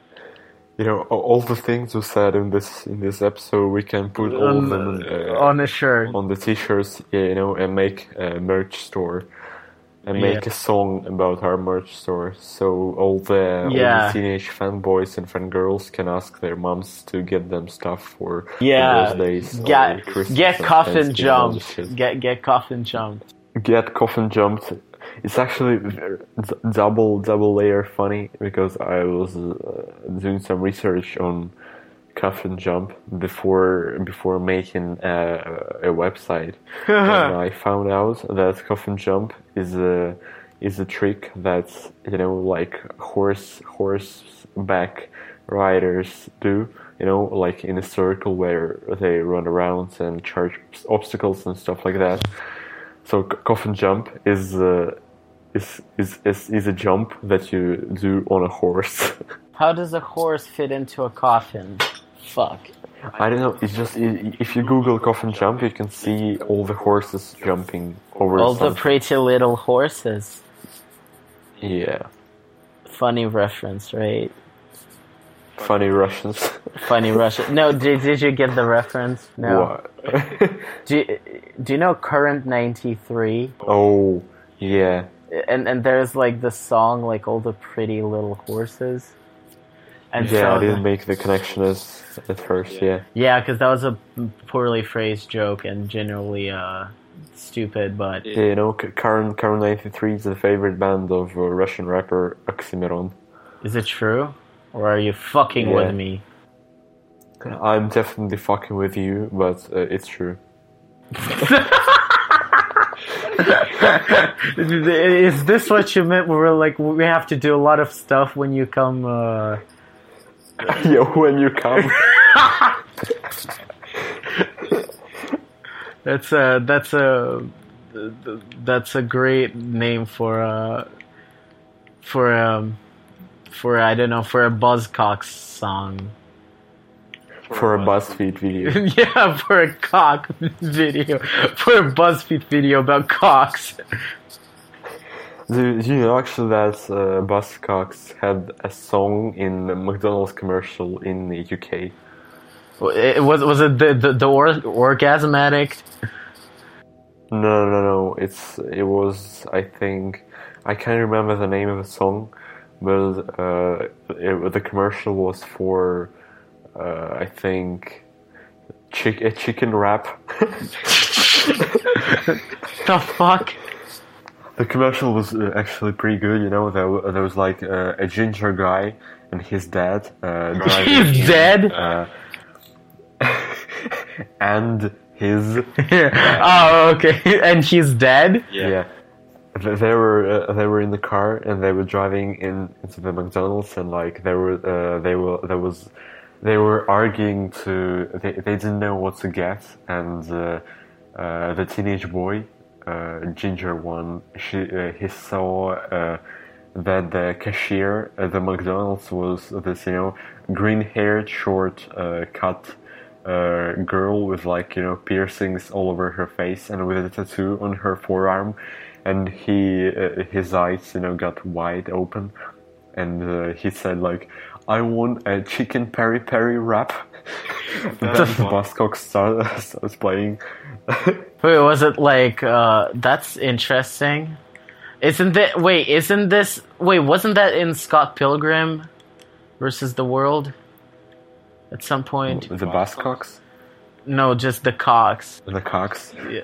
all the things we said in this episode, we can put all of them on a shirt. on the t-shirts, and make a merch store. And make a song about our merch store, so all the teenage fanboys and fangirls can ask their moms to get them stuff for birthdays. Get coffin jumped. Get coffin jumped. Get coffin jumped. It's actually double layer funny because I was doing some research on Coffin Jump before making a website, and I found out that Coffin Jump is a trick that like horseback riders do, like in a circle where they run around and charge obstacles and stuff like that. So Coffin Jump is a jump that you do on a horse. How does a horse fit into a coffin? Fuck. I don't know. It's just if you Google Coffin Jump, you can see all the horses jumping over. All the pretty little horses. Yeah. Funny reference, right? Funny Russians. Funny Russian. No, did you get the reference? No. What? Do you know Current 93? Oh, yeah. And there's like the song, like all the pretty little horses. And I didn't make the connection at first, yeah. Yeah, because that was a poorly phrased joke and generally stupid, but... Yeah, Current 93 is the favorite band of Russian rapper Oxymoron. Is it true? Or are you fucking with me? I'm definitely fucking with you, but it's true. Is this what you meant? We're like, we have to do a lot of stuff when you come... Yeah, when you come. That's a great name for I don't know, for a Buzzcocks song. For a BuzzFeed video. Yeah, for a cock video. For a BuzzFeed video about cocks. Do you know actually that Buzzcocks had a song in a McDonald's commercial in the UK? Was it the Orgasm Addict? No. It was, I think, I can't remember the name of the song, but the commercial was for I think a chicken wrap. The fuck? The commercial was actually pretty good, there was like a ginger guy and his dad driving. He's dead? And his... Oh, okay. And he's dead? Yeah. They were in the car and they were driving into the McDonald's and like they were arguing they didn't know what to get, and the teenage boy, ginger one, he saw that the cashier at the McDonald's was this green-haired, short cut girl with like piercings all over her face and with a tattoo on her forearm, and his eyes got wide open, and he said like, I want a chicken peri peri wrap. Then the Buzzcocks starts playing. Wait, was it like, that's interesting. Wasn't that in Scott Pilgrim versus the World? At some point? The Buzzcocks? No, just the cocks. The cocks? Yeah.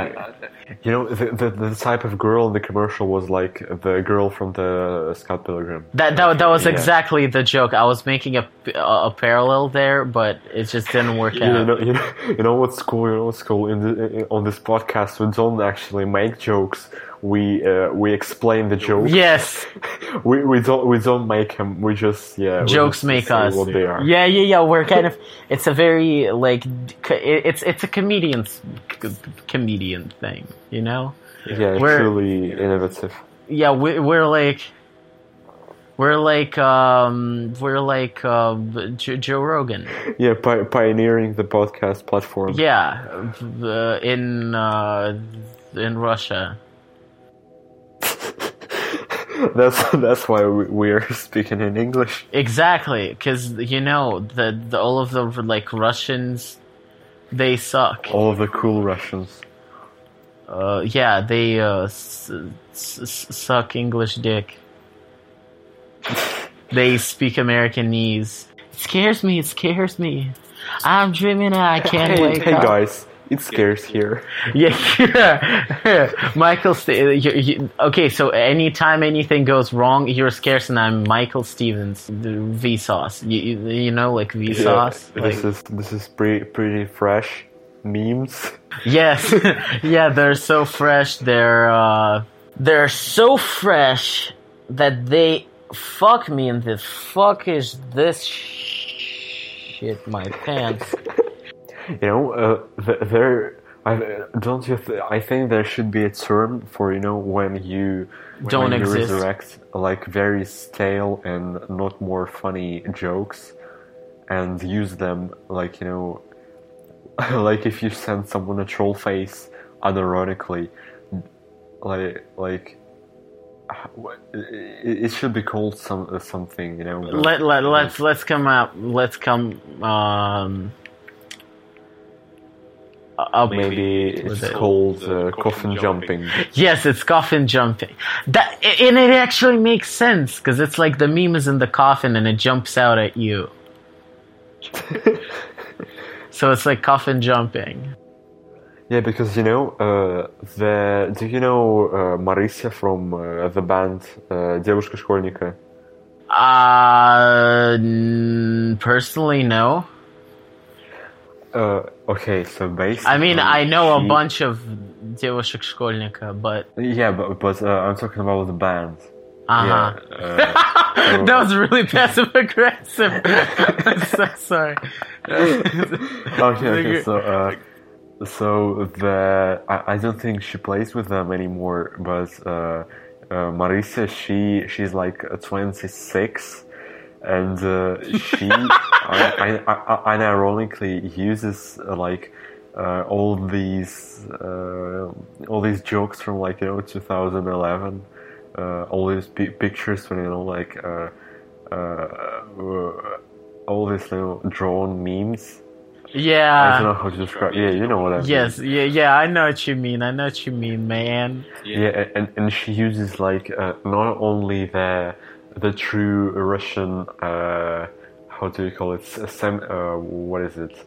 The type of girl in the commercial was like the girl from the Scott Pilgrim. That was exactly the joke. I was making a parallel there, but it just didn't work out. You know what's cool? On this podcast, we don't actually make jokes. We explain the jokes. Yes. we don't make them. We just jokes make us what they are. Yeah. We're kind of. It's a very like. It's a comedian thing, Yeah, we're truly innovative. Yeah, we're like Joe Rogan. Yeah, pioneering the podcast platform. Yeah, in Russia. That's why we're speaking in English. Exactly, because the all of the like Russians, they suck. All of the cool Russians. Yeah, they suck English dick. They speak Americanese. It scares me. I'm dreaming and I can't wake Hey up. guys, it scares here. Yeah. Michael, okay, so anytime anything goes wrong, you're scarce and I'm Michael Stevens, the Vsauce. You know, like Vsauce? Yeah, Like, this is pretty fresh memes. yes. Yeah, they're so fresh. They're so fresh that they fuck me in this. Fuck is this shit my pants. I think there should be a term for when you resurrect like very stale and not more funny jokes, and use them like like if you send someone a troll face unironically, like it should be called something. Let's come up maybe it's called coffin jumping. Yes, it's coffin jumping. And it actually makes sense because it's like the meme is in the coffin and it jumps out at you. So it's like coffin jumping. Yeah, because do you know Marisia from the band Девушка-школьника? Personally, no. Okay, so basically... I mean, I know a bunch of девушек-школьника, but... Yeah, but I'm talking about the band. Uh-huh. Yeah, that was really passive-aggressive. I'm so sorry. Okay, so I don't think she plays with them anymore, but Marisia, she's like 26, and she unironically uses like all these jokes from 2011, all these pictures when like all these little drawn memes. Yeah. I don't know how to describe. Yeah, you know what I mean. Yes, yeah, I know what you mean, man. Yeah, and she uses like not only the true Russian how do you call it? What is it?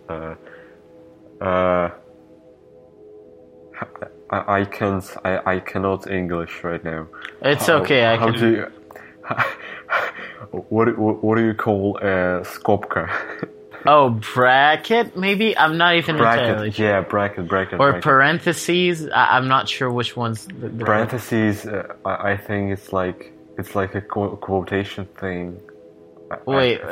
I cannot English right now. It's okay. What do you call skopka? Oh, bracket? Maybe? I'm not even entirely sure. Yeah, bracket. Or parentheses? I'm not sure which one's the parentheses. I think it's like a quotation thing. Wait,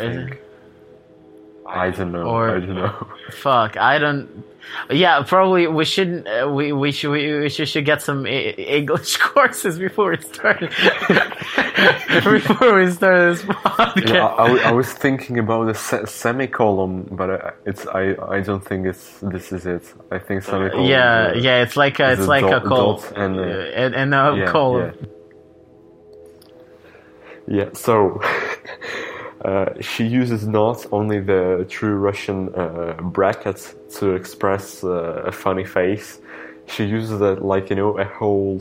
I don't know. I don't know. Fuck, I don't. Yeah, probably we shouldn't. We should get some English courses before we start. Before we start this podcast. Yeah, I was thinking about a semicolon, but I don't think this is it. I think semicolon. Yeah, it's like a colon and a colon. Yeah, so she uses not only the true Russian brackets to express a funny face, she uses it like a whole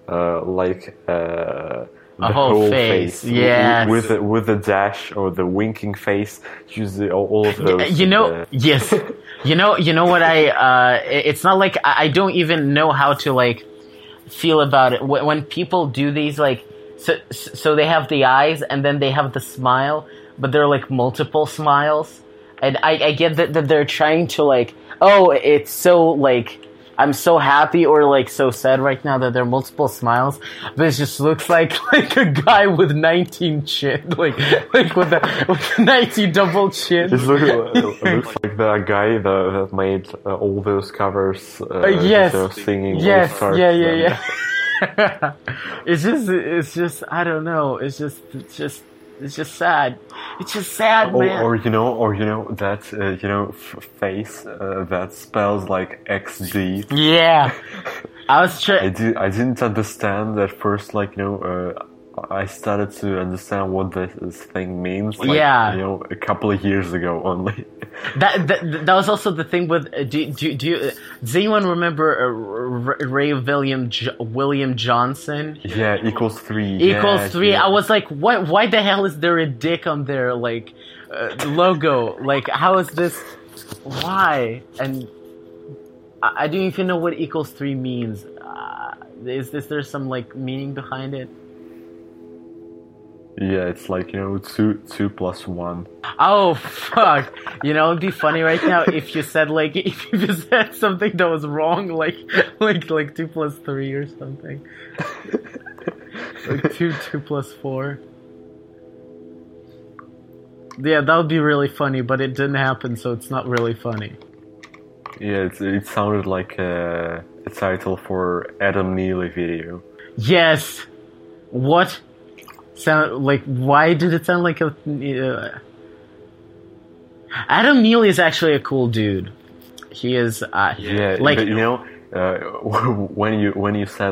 the whole face. Yeah, with the dash or the winking face. Use all of those. Yes. You know what it's not like I don't even know how to like feel about it when people do these like. So they have the eyes and then they have the smile, but they're like multiple smiles. And I get that they're trying to like, oh, it's so like, I'm so happy or like so sad right now that there are multiple smiles. But it just looks like a guy with 19 chin, like with 19 double chin. It looks like the guy that made all those covers. Yes. Singing. Yes. Yeah. It's just I don't know. It's just sad. It's just sad, man. Or that face that spells like XD. Yeah, I was I didn't understand at first. Like I I started to understand what this thing means. Yeah. A couple of years ago only. That was also the thing with. Does anyone remember Ray William Johnson? Yeah, equals 3. Equals 3. Yeah. I was like, what? Why the hell is there a dick on their logo? Like, how is this? Why? And I don't even know what equals 3 means. Is there some meaning behind it? Yeah, it's 2 plus 1. Oh fuck! It'd be funny right now if you said if you said something that was wrong, like 2 plus 3 or something. 2 plus 4. Yeah, that would be really funny, but it didn't happen, so it's not really funny. Yeah, it sounded like a title for Adam Neely video. Yes. What? Why did it sound like a? Adam Neely is actually a cool dude. He is. Yeah, when you said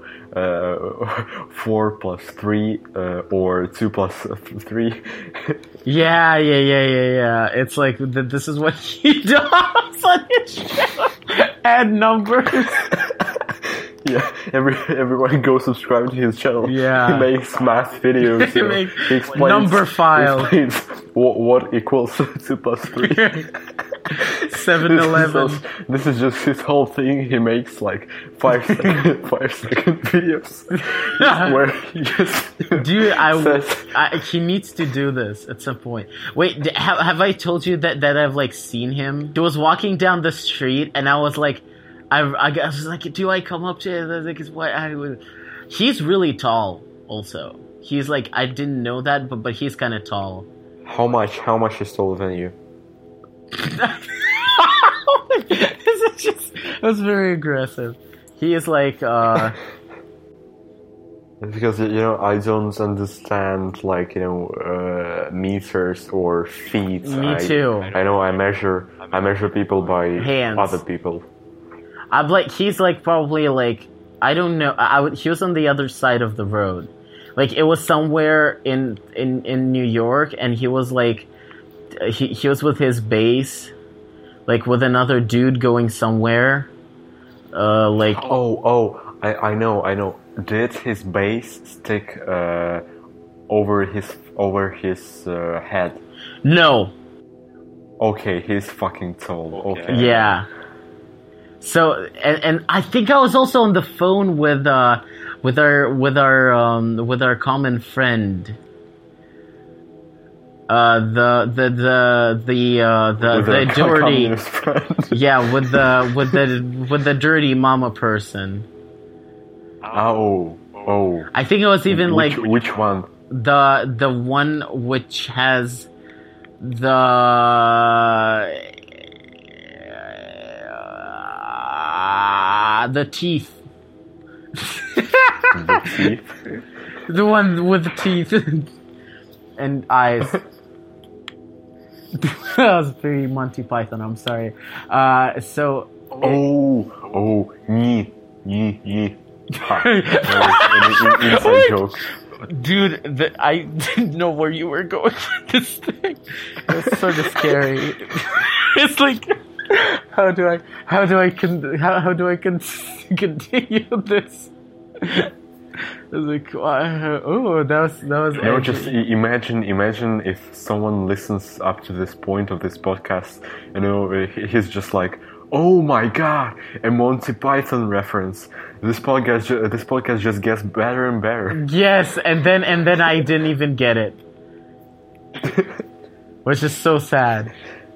4 plus 3 or 2 plus 3. Yeah. It's like this is what he does on his channel. Add numbers. Yeah, everyone go subscribe to his channel. Yeah. He makes math videos. He explains number file. He explains what equals 2 plus 3. 7-Eleven. This is just his whole thing. He makes 5-second videos where he just says, he needs to do this at some point. Wait, have I told you that I've seen him? He was walking down the street, and I was like, I was like, do I come up to him? I was like, he's really tall. Also, he's I didn't know that, but he's kind of tall. How much is taller than you? It was very aggressive. He is because I don't understand meters or feet. Me too. I know I measure people by hands. Other people. He's probably I don't know. He was on the other side of the road. It was somewhere in New York, and he was he was with his bass, with another dude going somewhere. I know. Did his bass stick over his head? No. Okay, he's fucking tall. Okay. Yeah. So and I think I was also on the phone with our common friend. The dirty yeah, with the dirty mama person. Oh. I think it was even which one? The one which has the teeth. The teeth? The one with the teeth and eyes. That was very Monty Python, I'm sorry. So... Ye. Inside joke. Dude, I didn't know where you were going with this thing. It was sort of scary. It's how do I continue this? I was that was Just imagine if someone listens up to this point of this podcast, he's just oh my god, a Monty Python reference. This podcast just gets better and better. Yes, and then I didn't even get it. Which is so sad.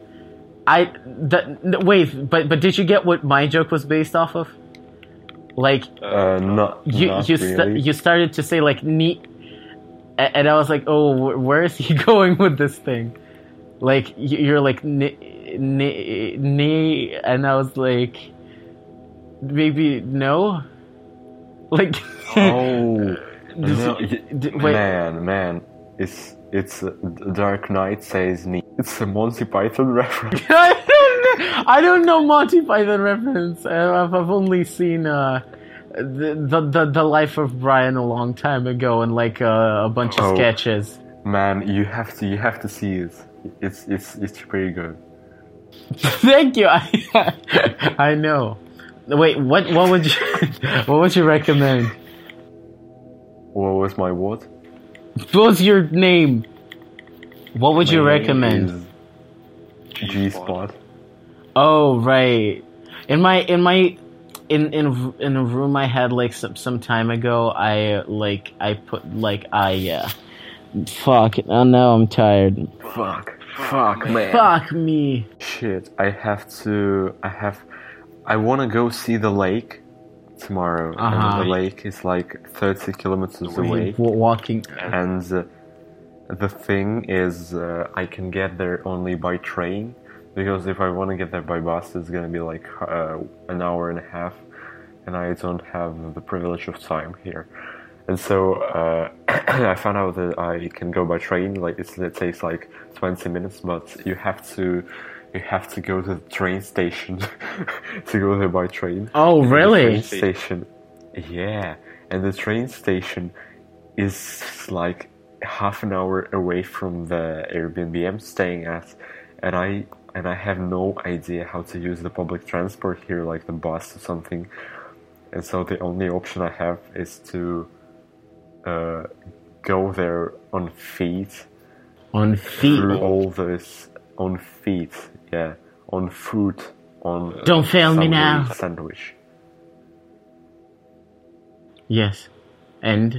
Wait, but did you get what my joke was based off of? Not really. You started to say neat, and I was like, oh, where is he going with this thing? You're and I was like, maybe no. No, man, it's Dark Knight says knee. It's a Monty Python reference. I don't know Monty Python reference. I've only seen the life of Brian a long time ago, and like a bunch of Oh. sketches. Man, you have to see it. It's pretty good. Thank you. I know. Wait, what would you what would you recommend? What was my what? What was your name? What would you My name recommend? is G Spot. Oh, right. In a room I had like some time ago, I put fuck. Oh, now I'm tired. Fuck, man. Fuck me. Shit, I want to go see the lake tomorrow. Uh-huh. And the lake is like 30 kilometers away. Walking. And the thing is, I can get there only by train, because if I want to get there by bus, it's gonna be like an hour and a half, and I don't have the privilege of time here. And so I found out that I can go by train. Like it takes like 20 minutes, but you have to go to the train station to go there by train. Oh, And really? The train station, yeah. And the train station is like half an hour away from the Airbnb I'm staying at, and I have no idea how to use the public transport here, like the bus or something. And so the only option I have is to go there on feet. On feet. Through all this on feet, yeah, on foot, on. Don't fail me Subway now. Sandwich. Yes. And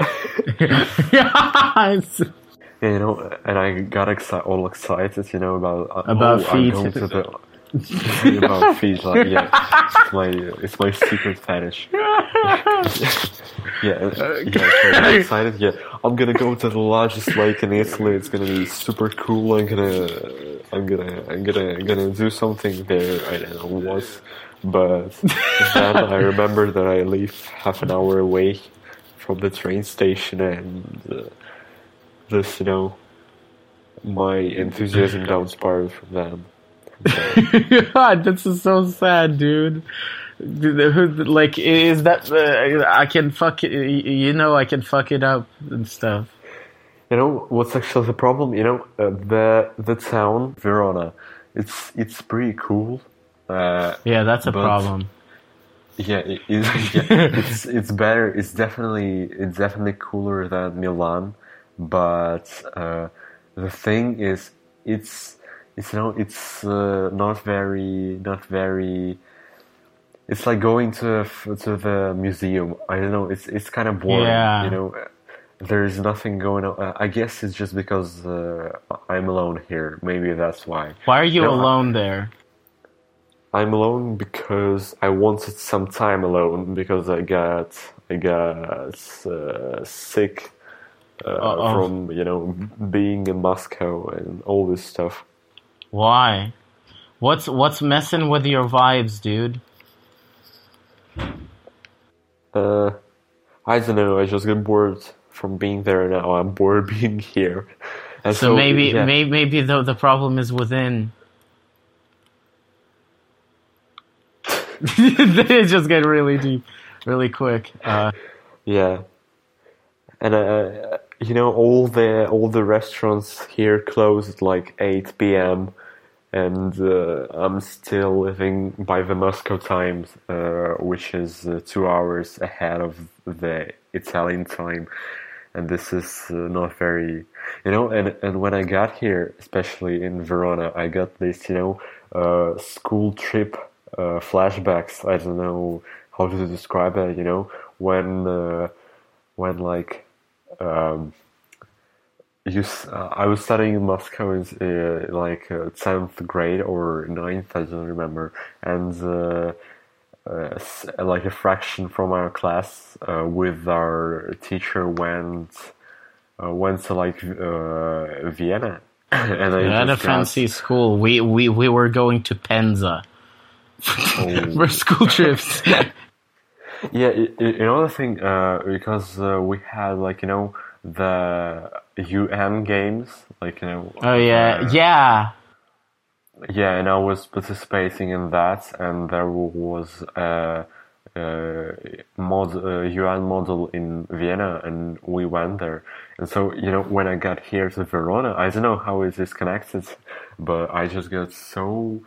yes. Yeah, you know, and I got all excited, you know, about feet. I'm going to the about feet. Like, yeah, it's my secret fetish. Yeah, so I'm excited. Yeah, I'm gonna go to the largest lake in Italy. It's gonna be super cool. I'm gonna do something there. I don't know what, but then I remember that I live half an hour away from the train station, and this, you know, my enthusiasm down spiraled from them. God, this is so sad, dude. Like, is that I can fuck it? You know, I can fuck it up and stuff. You know what's actually the problem? You know, the town Verona, it's pretty cool. Yeah, that's a but- problem. Yeah, it's better. It's definitely cooler than Milan, but the thing is, it's not very. It's like going to the museum. I don't know. It's kind of boring. Yeah. You know, there's nothing going on. I guess it's just because I'm alone here. Maybe that's why. Why are you No, alone there? I'm alone because I wanted some time alone, because I got sick from, you know, being in Moscow and all this stuff. Why? What's messing with your vibes, dude? I don't know. I just get bored from being there now. I'm bored being here. And So maybe yeah. maybe the problem is within. It just get really deep, really quick. Yeah, and you know, all the restaurants here close at like 8 p.m. and I'm still living by the Moscow times, which is 2 hours ahead of the Italian time, and this is not very, you know. And when I got here, especially in Verona, I got this, you know, school trip flashbacks. I don't know how to describe it. You know, when like I was studying in Moscow in like 10th grade or 9th, I don't remember, and like a fraction from our class with our teacher went to like Vienna, and I At a just got- fancy school, we were going to Penza for school trips. Yeah, you know the thing, because we had, like, you know, the UN games, like, you know. Oh yeah, yeah. Yeah, and I was participating in that, and there was UN model in Vienna, and we went there. And so, when I got here to Verona, I don't know how it is connected, but I just got so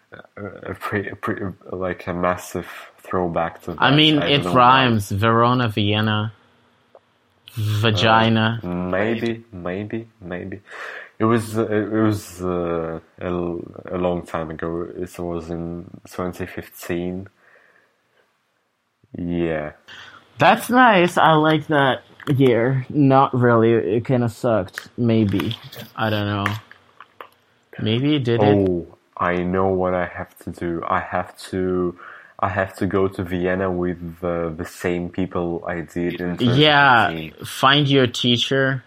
like a massive throwback to that. I mean, I it don't know rhymes. Verona, Vienna, vagina. Maybe. It was a long time ago. It was in 2015. Yeah. That's nice. I like that year. Not really. It kind of sucked. Maybe. I don't know. Maybe it did it. Oh, I know what I have to do. I have to go to Vienna with the same people I did in 2015. Yeah. Find your teacher.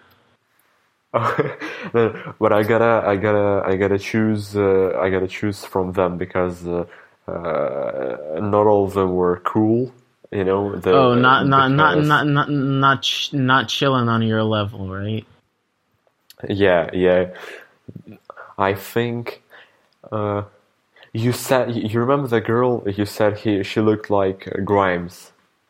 But I gotta choose. I gotta choose from them because not all of them were cool. Not chilling on your level, right? Yeah. I think you remember the girl you said she looked like Grimes.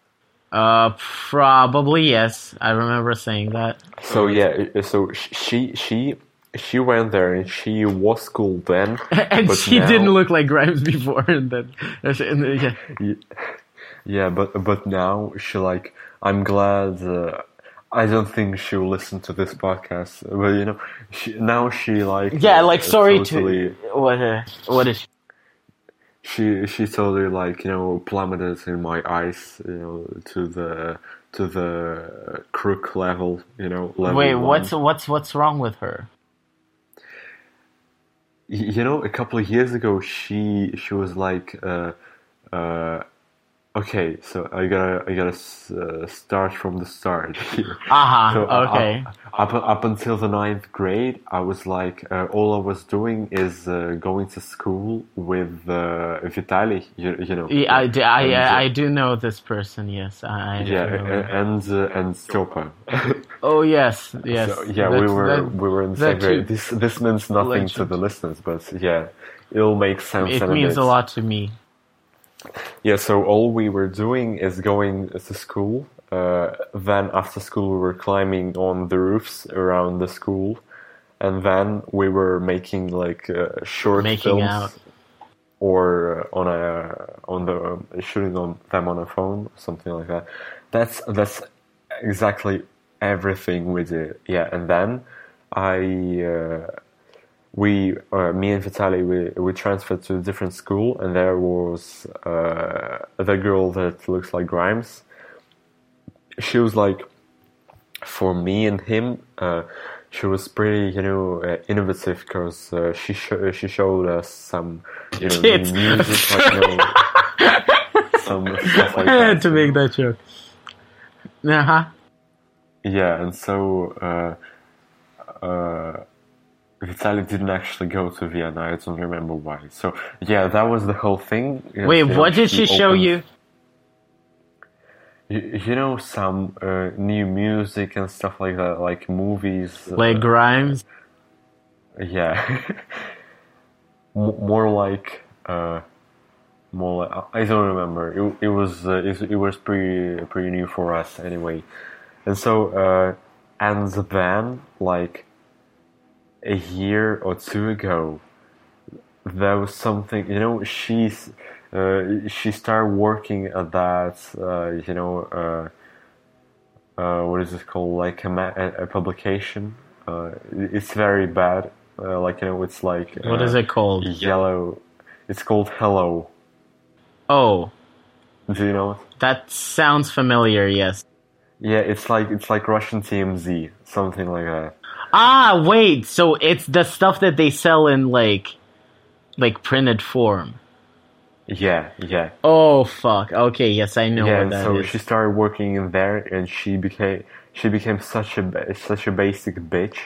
Probably yes. I remember saying that. So yeah, so she went there and she was cool then, and but she now, didn't look like Grimes before, and then yeah. Yeah, but now she like. I'm glad. I don't think she'll listen to this podcast, but she like. Yeah, like sorry totally, to what is. She totally like plummeted in my eyes to the crook level level Wait, 1. what's wrong with her? A couple of years ago she was like okay, so I gotta start from the start here. So okay. Up until the 9th grade, I was like, all I was doing is going to school with Vitaly. Yeah, I do know this person. Yes, I and Stopa. Oh yes. So, yeah, we were in the same grade. This means nothing to the listeners, but yeah, it'll make sense. It means a lot to me. Yeah, so all we were doing is going to school. Then after school we were climbing on the roofs around the school. And then we were making like short films. Out. Or shooting them on a phone, something like that. That's exactly everything we did. Yeah, and then me and Vitaly, we transferred to a different school, and there was the girl that looks like Grimes. She was like, for me and him, she was pretty, innovative because she showed us some, new music, like, some stuff like that. I had to make that joke. Yeah, and so Vitaly didn't actually go to Vienna. I don't remember why. So yeah, that was the whole thing. Wait, what did she show you? Some new music and stuff like that, like movies. Like Grimes? Yeah. more like I don't remember. It was pretty new for us anyway. And so and then like a year or two ago, there was something. She started working at that. What is it called? Like a publication. It's very bad. It's like. What is it called? Yellow. It's called Hello. Oh. Do you know it? That sounds familiar. Yes. Yeah, it's like Russian TMZ, something like that. Ah, wait. So it's the stuff that they sell in like printed form. Yeah. Oh fuck. Okay, yes, I know what that is. Yeah, so she started working in there, and she became such a basic bitch,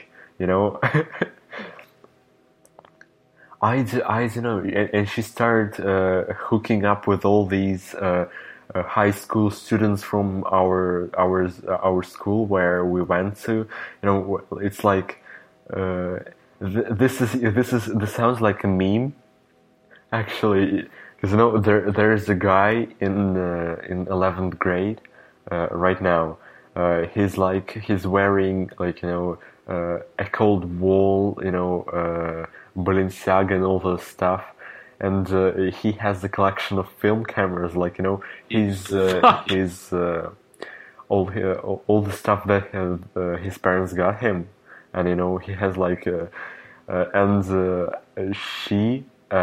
I don't know, and she started hooking up with all these high school students from our school where we went to. It's like this sounds like a meme. Actually, Because there's a guy in 11th grade right now. He's wearing like a cold wool, Balenciaga and all this stuff, and he has a collection of film cameras. Like his all the stuff that his parents got him, and he has like and she.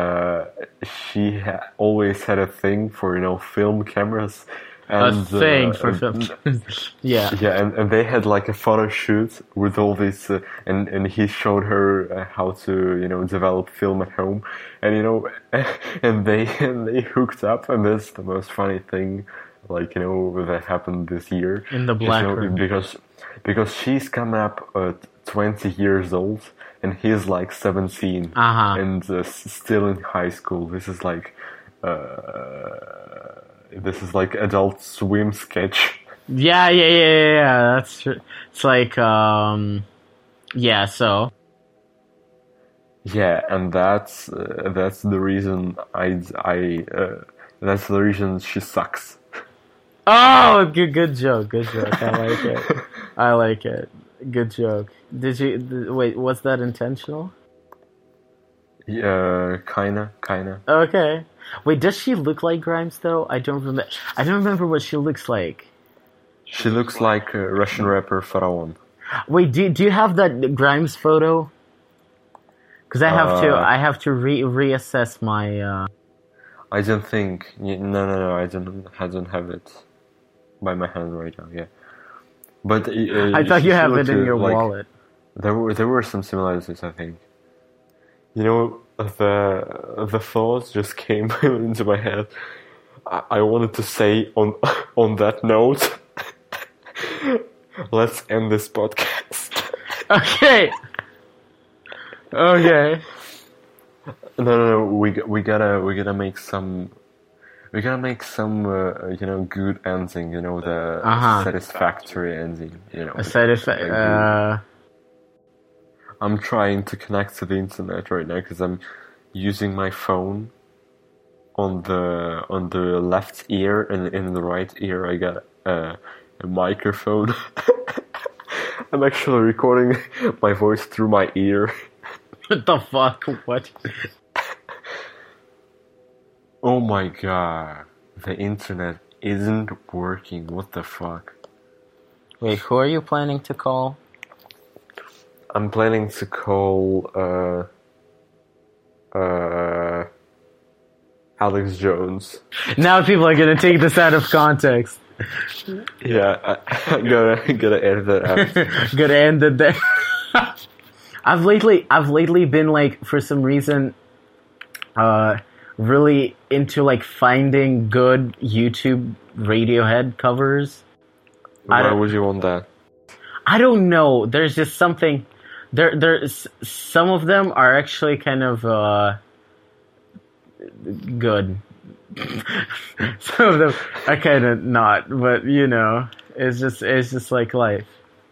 Always had a thing for film cameras, and A thing for film. Yeah. yeah, and they had like a photo shoot with all this, and he showed her how to develop film at home, and and they hooked up, and that's the most funny thing, like that happened this year In the black room. because she's coming up at 20 years old. And he's like 17 and still in high school. This is like Adult Swim sketch. Yeah. That's true. It's like, yeah. So. Yeah, and that's the reason that's the reason she sucks. Oh, good joke. I like it. I like it. Good joke. Wait, was that intentional? Yeah, kinda. Okay. Wait, does she look like Grimes though? I don't remember what she looks like. She looks like a Russian rapper Pharaon. Wait, do you have that Grimes photo? Because I have to reassess my. I don't think. No. I don't have it by my hand right now. Yeah. But I thought you have it in your wallet. There were some similarities, I think. The thoughts just came into my head. I wanted to say on that note, let's end this podcast. Okay. No. We gotta make some. We gotta make some, good ending. The satisfactory ending. I'm trying to connect to the internet right now because I'm using my phone on the left ear, and in the right ear I got a microphone. I'm actually recording my voice through my ear. What the fuck? What? Oh my god, the internet isn't working. What the fuck? Wait, who are you planning to call? I'm planning to call Alex Jones. Now people are gonna take this out of context. Yeah, I'm gonna edit that out. Gonna end it there. I've lately been like, for some reason, really into like finding good YouTube Radiohead covers. Why would you want that? I don't know. There's just something. There's some of them are actually kind of good. Some of them are kind of not, but it's just like life.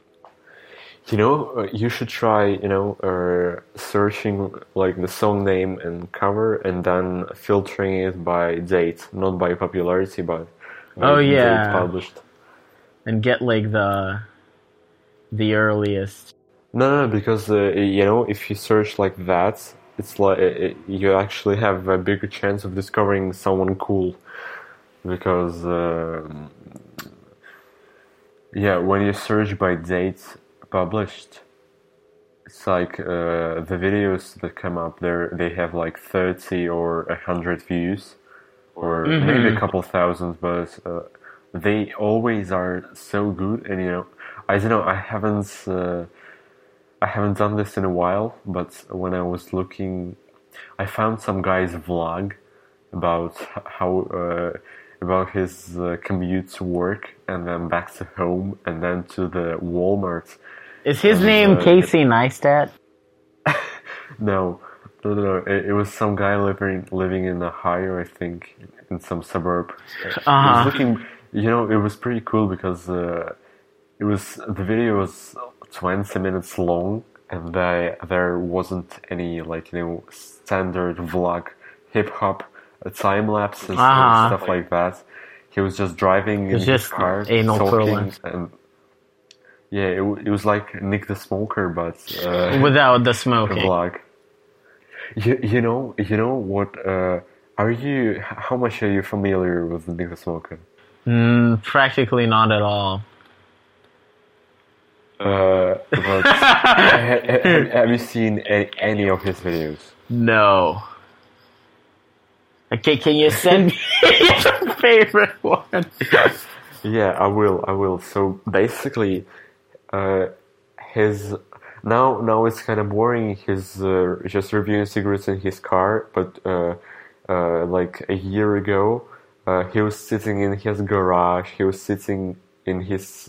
You should try, searching like the song name and cover, and then filtering it by date, not by popularity, but date published. And get like the earliest. No, because if you search like that, it's like you actually have a bigger chance of discovering someone cool, because when you search by date published, it's like the videos that come up there, they have like 30 or 100 views, or maybe a couple thousand, but they always are so good. And I don't know, I haven't done this in a while, but when I was looking, I found some guy's vlog about how about his commute to work and then back to home and then to the Walmart. Is his name Casey Neistat? No. It was some guy living in Ohio, I think, in some suburb. It was looking, it was pretty cool because the video was 20 minutes long, and there wasn't any standard vlog hip hop time lapses and stuff like that. He was just driving in his car, talking, and yeah, it was like Nick the Smoker, but without the smoking. Vlog. You know what? How much are you familiar with Nick the Smoker? Practically not at all. But have you seen any of his videos? No. Okay, can you send me your favorite one? Yeah, I will. So basically, his now it's kind of boring. He's just reviewing cigarettes in his car, but like a year ago, he was sitting in his garage. He was sitting in his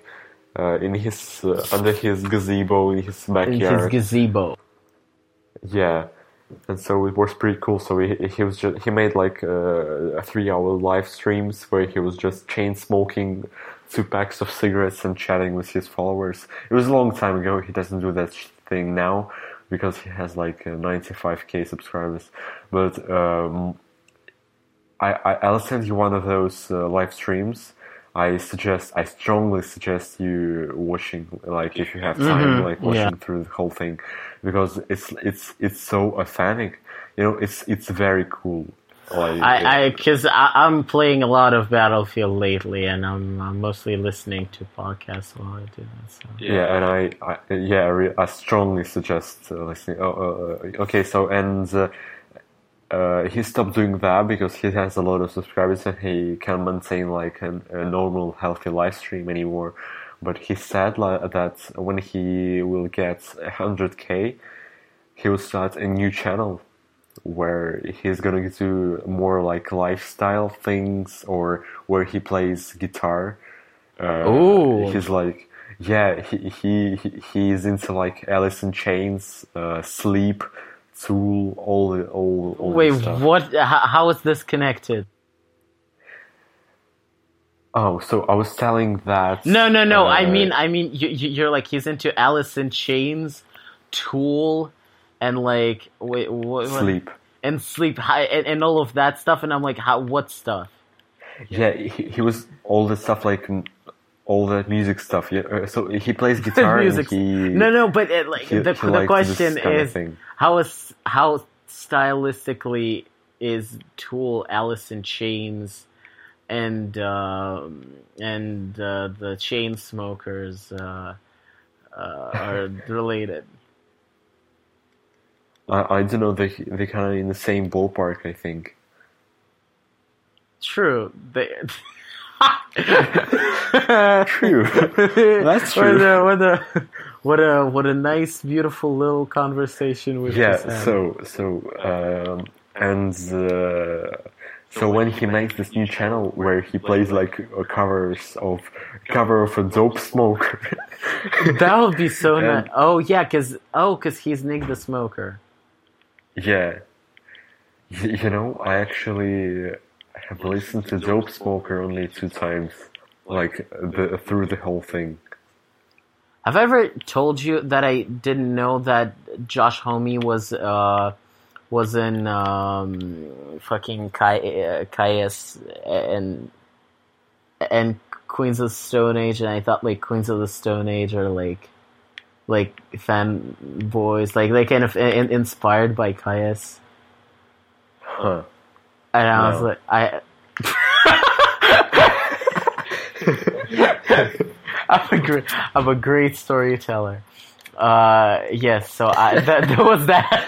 under his gazebo in his backyard. In his gazebo. Yeah. And so it was pretty cool. So he made like 3-hour live streams where he was just chain smoking 2 packs of cigarettes and chatting with his followers. It was a long time ago. He doesn't do that thing now because he has like 95k subscribers. But I'll send you one of those live streams. I strongly suggest you watching, like if you have time, like watching through the whole thing, because it's so authentic. You know, it's very cool. Like, because I'm playing a lot of Battlefield lately, and I'm mostly listening to podcasts while I do that. So. Yeah, and I strongly suggest listening. Okay, so and. He stopped doing that because he has a lot of subscribers and he can't maintain like a normal, healthy live stream anymore. But he said that when he will get 100k, he will start a new channel where he's gonna do more like lifestyle things or where he plays guitar. He's like, yeah, he's into like Alice in Chains, Sleep, Tool, all Wait, stuff. what? How is this connected? Oh, so I was telling that. No. I mean, you're like he's into Alice in Chains, Tool, and like what? Sleep. And Sleep, and all of that stuff. And I'm like, what stuff? Yeah, he was all the stuff like all the music stuff. Yeah, so he plays guitar. Music. And No, but the question is how stylistically is Tool, Alice in Chains, and the Chainsmokers are related? I don't know. They kind of in the same ballpark, I think. True. True. That's true. What a nice, beautiful little conversation we've just had. So when he makes this new channel where he plays like a cover of a Dope Smoker. That would be so nice. Oh yeah, cause he's Nick the Smoker. Yeah. You know, I actually have listened to Dope Smoker only 2 times, like through the whole thing. Have I ever told you that I didn't know that Josh Homme was in fucking Caius and Queens of the Stone Age, and I thought like Queens of the Stone Age are like fanboys, like they kind of inspired by Caius. Huh. And I was like, I'm a great storyteller. Yes, so there was that.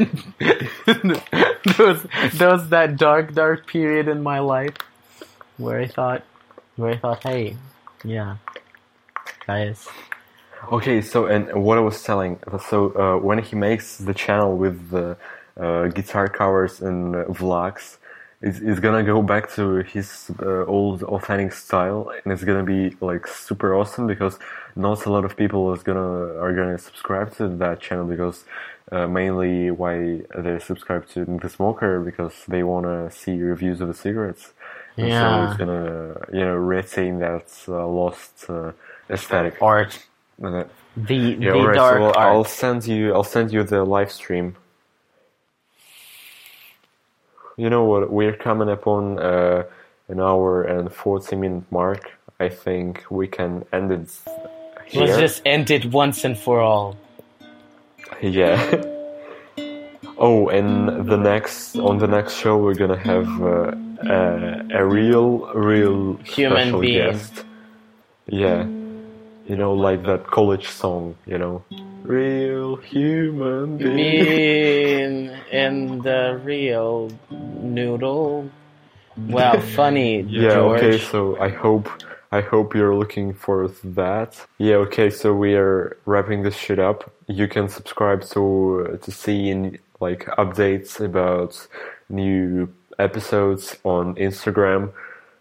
there was that dark period in my life where I thought, hey, yeah, guys. Okay, so and what I was telling, so when he makes the channel with the guitar covers and vlogs, it's gonna go back to his old authentic style, and it's gonna be like super awesome because not a lot of people are gonna subscribe to that channel because mainly why they subscribe to The Smoker because they wanna see reviews of the cigarettes. And so it's gonna retain that lost aesthetic art. The dark art. I'll send you the live stream. you know what? We're coming upon an hour and 40-minute mark. I think we can end it here. Let's just end it once and for all. Yeah. Oh, and on the next show we're gonna have a real Human special being. guest. Yeah, you know, like that college song. You know, real human being. Bean in the real noodle. Wow, funny, Yeah. George. Okay. So I hope you're looking for that. Yeah. Okay. So we are wrapping this shit up. You can subscribe to see like updates about new episodes on Instagram.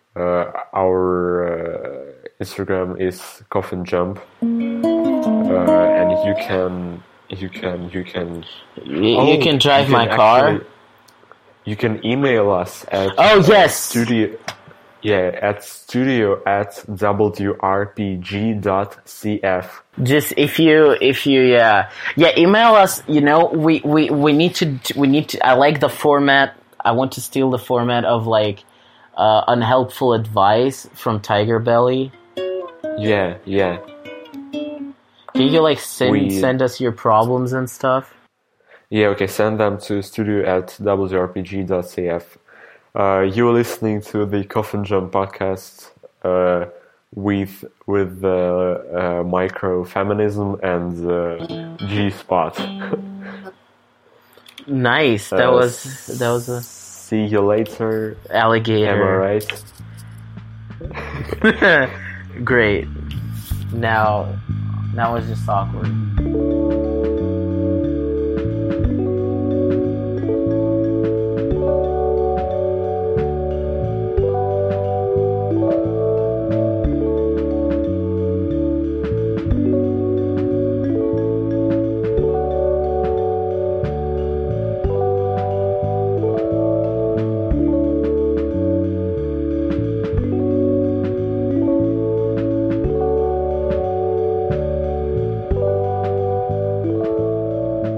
Our Instagram is Coffin Jump, and you can You can drive my car. You can email us at Oh yes. studio@wrpg.cf. Just if you email us. You know, we need to I like the format. I want to steal the format of like unhelpful advice from Tiger Belly. Yeah. Can you like send us your problems and stuff? Yeah, okay, send them to studio@wrpg.cf. You're listening to the Coffin Jump podcast with micro-feminism and G-spot. Nice. That was a See you later. alligator. Am I right? Great. Now it's just awkward.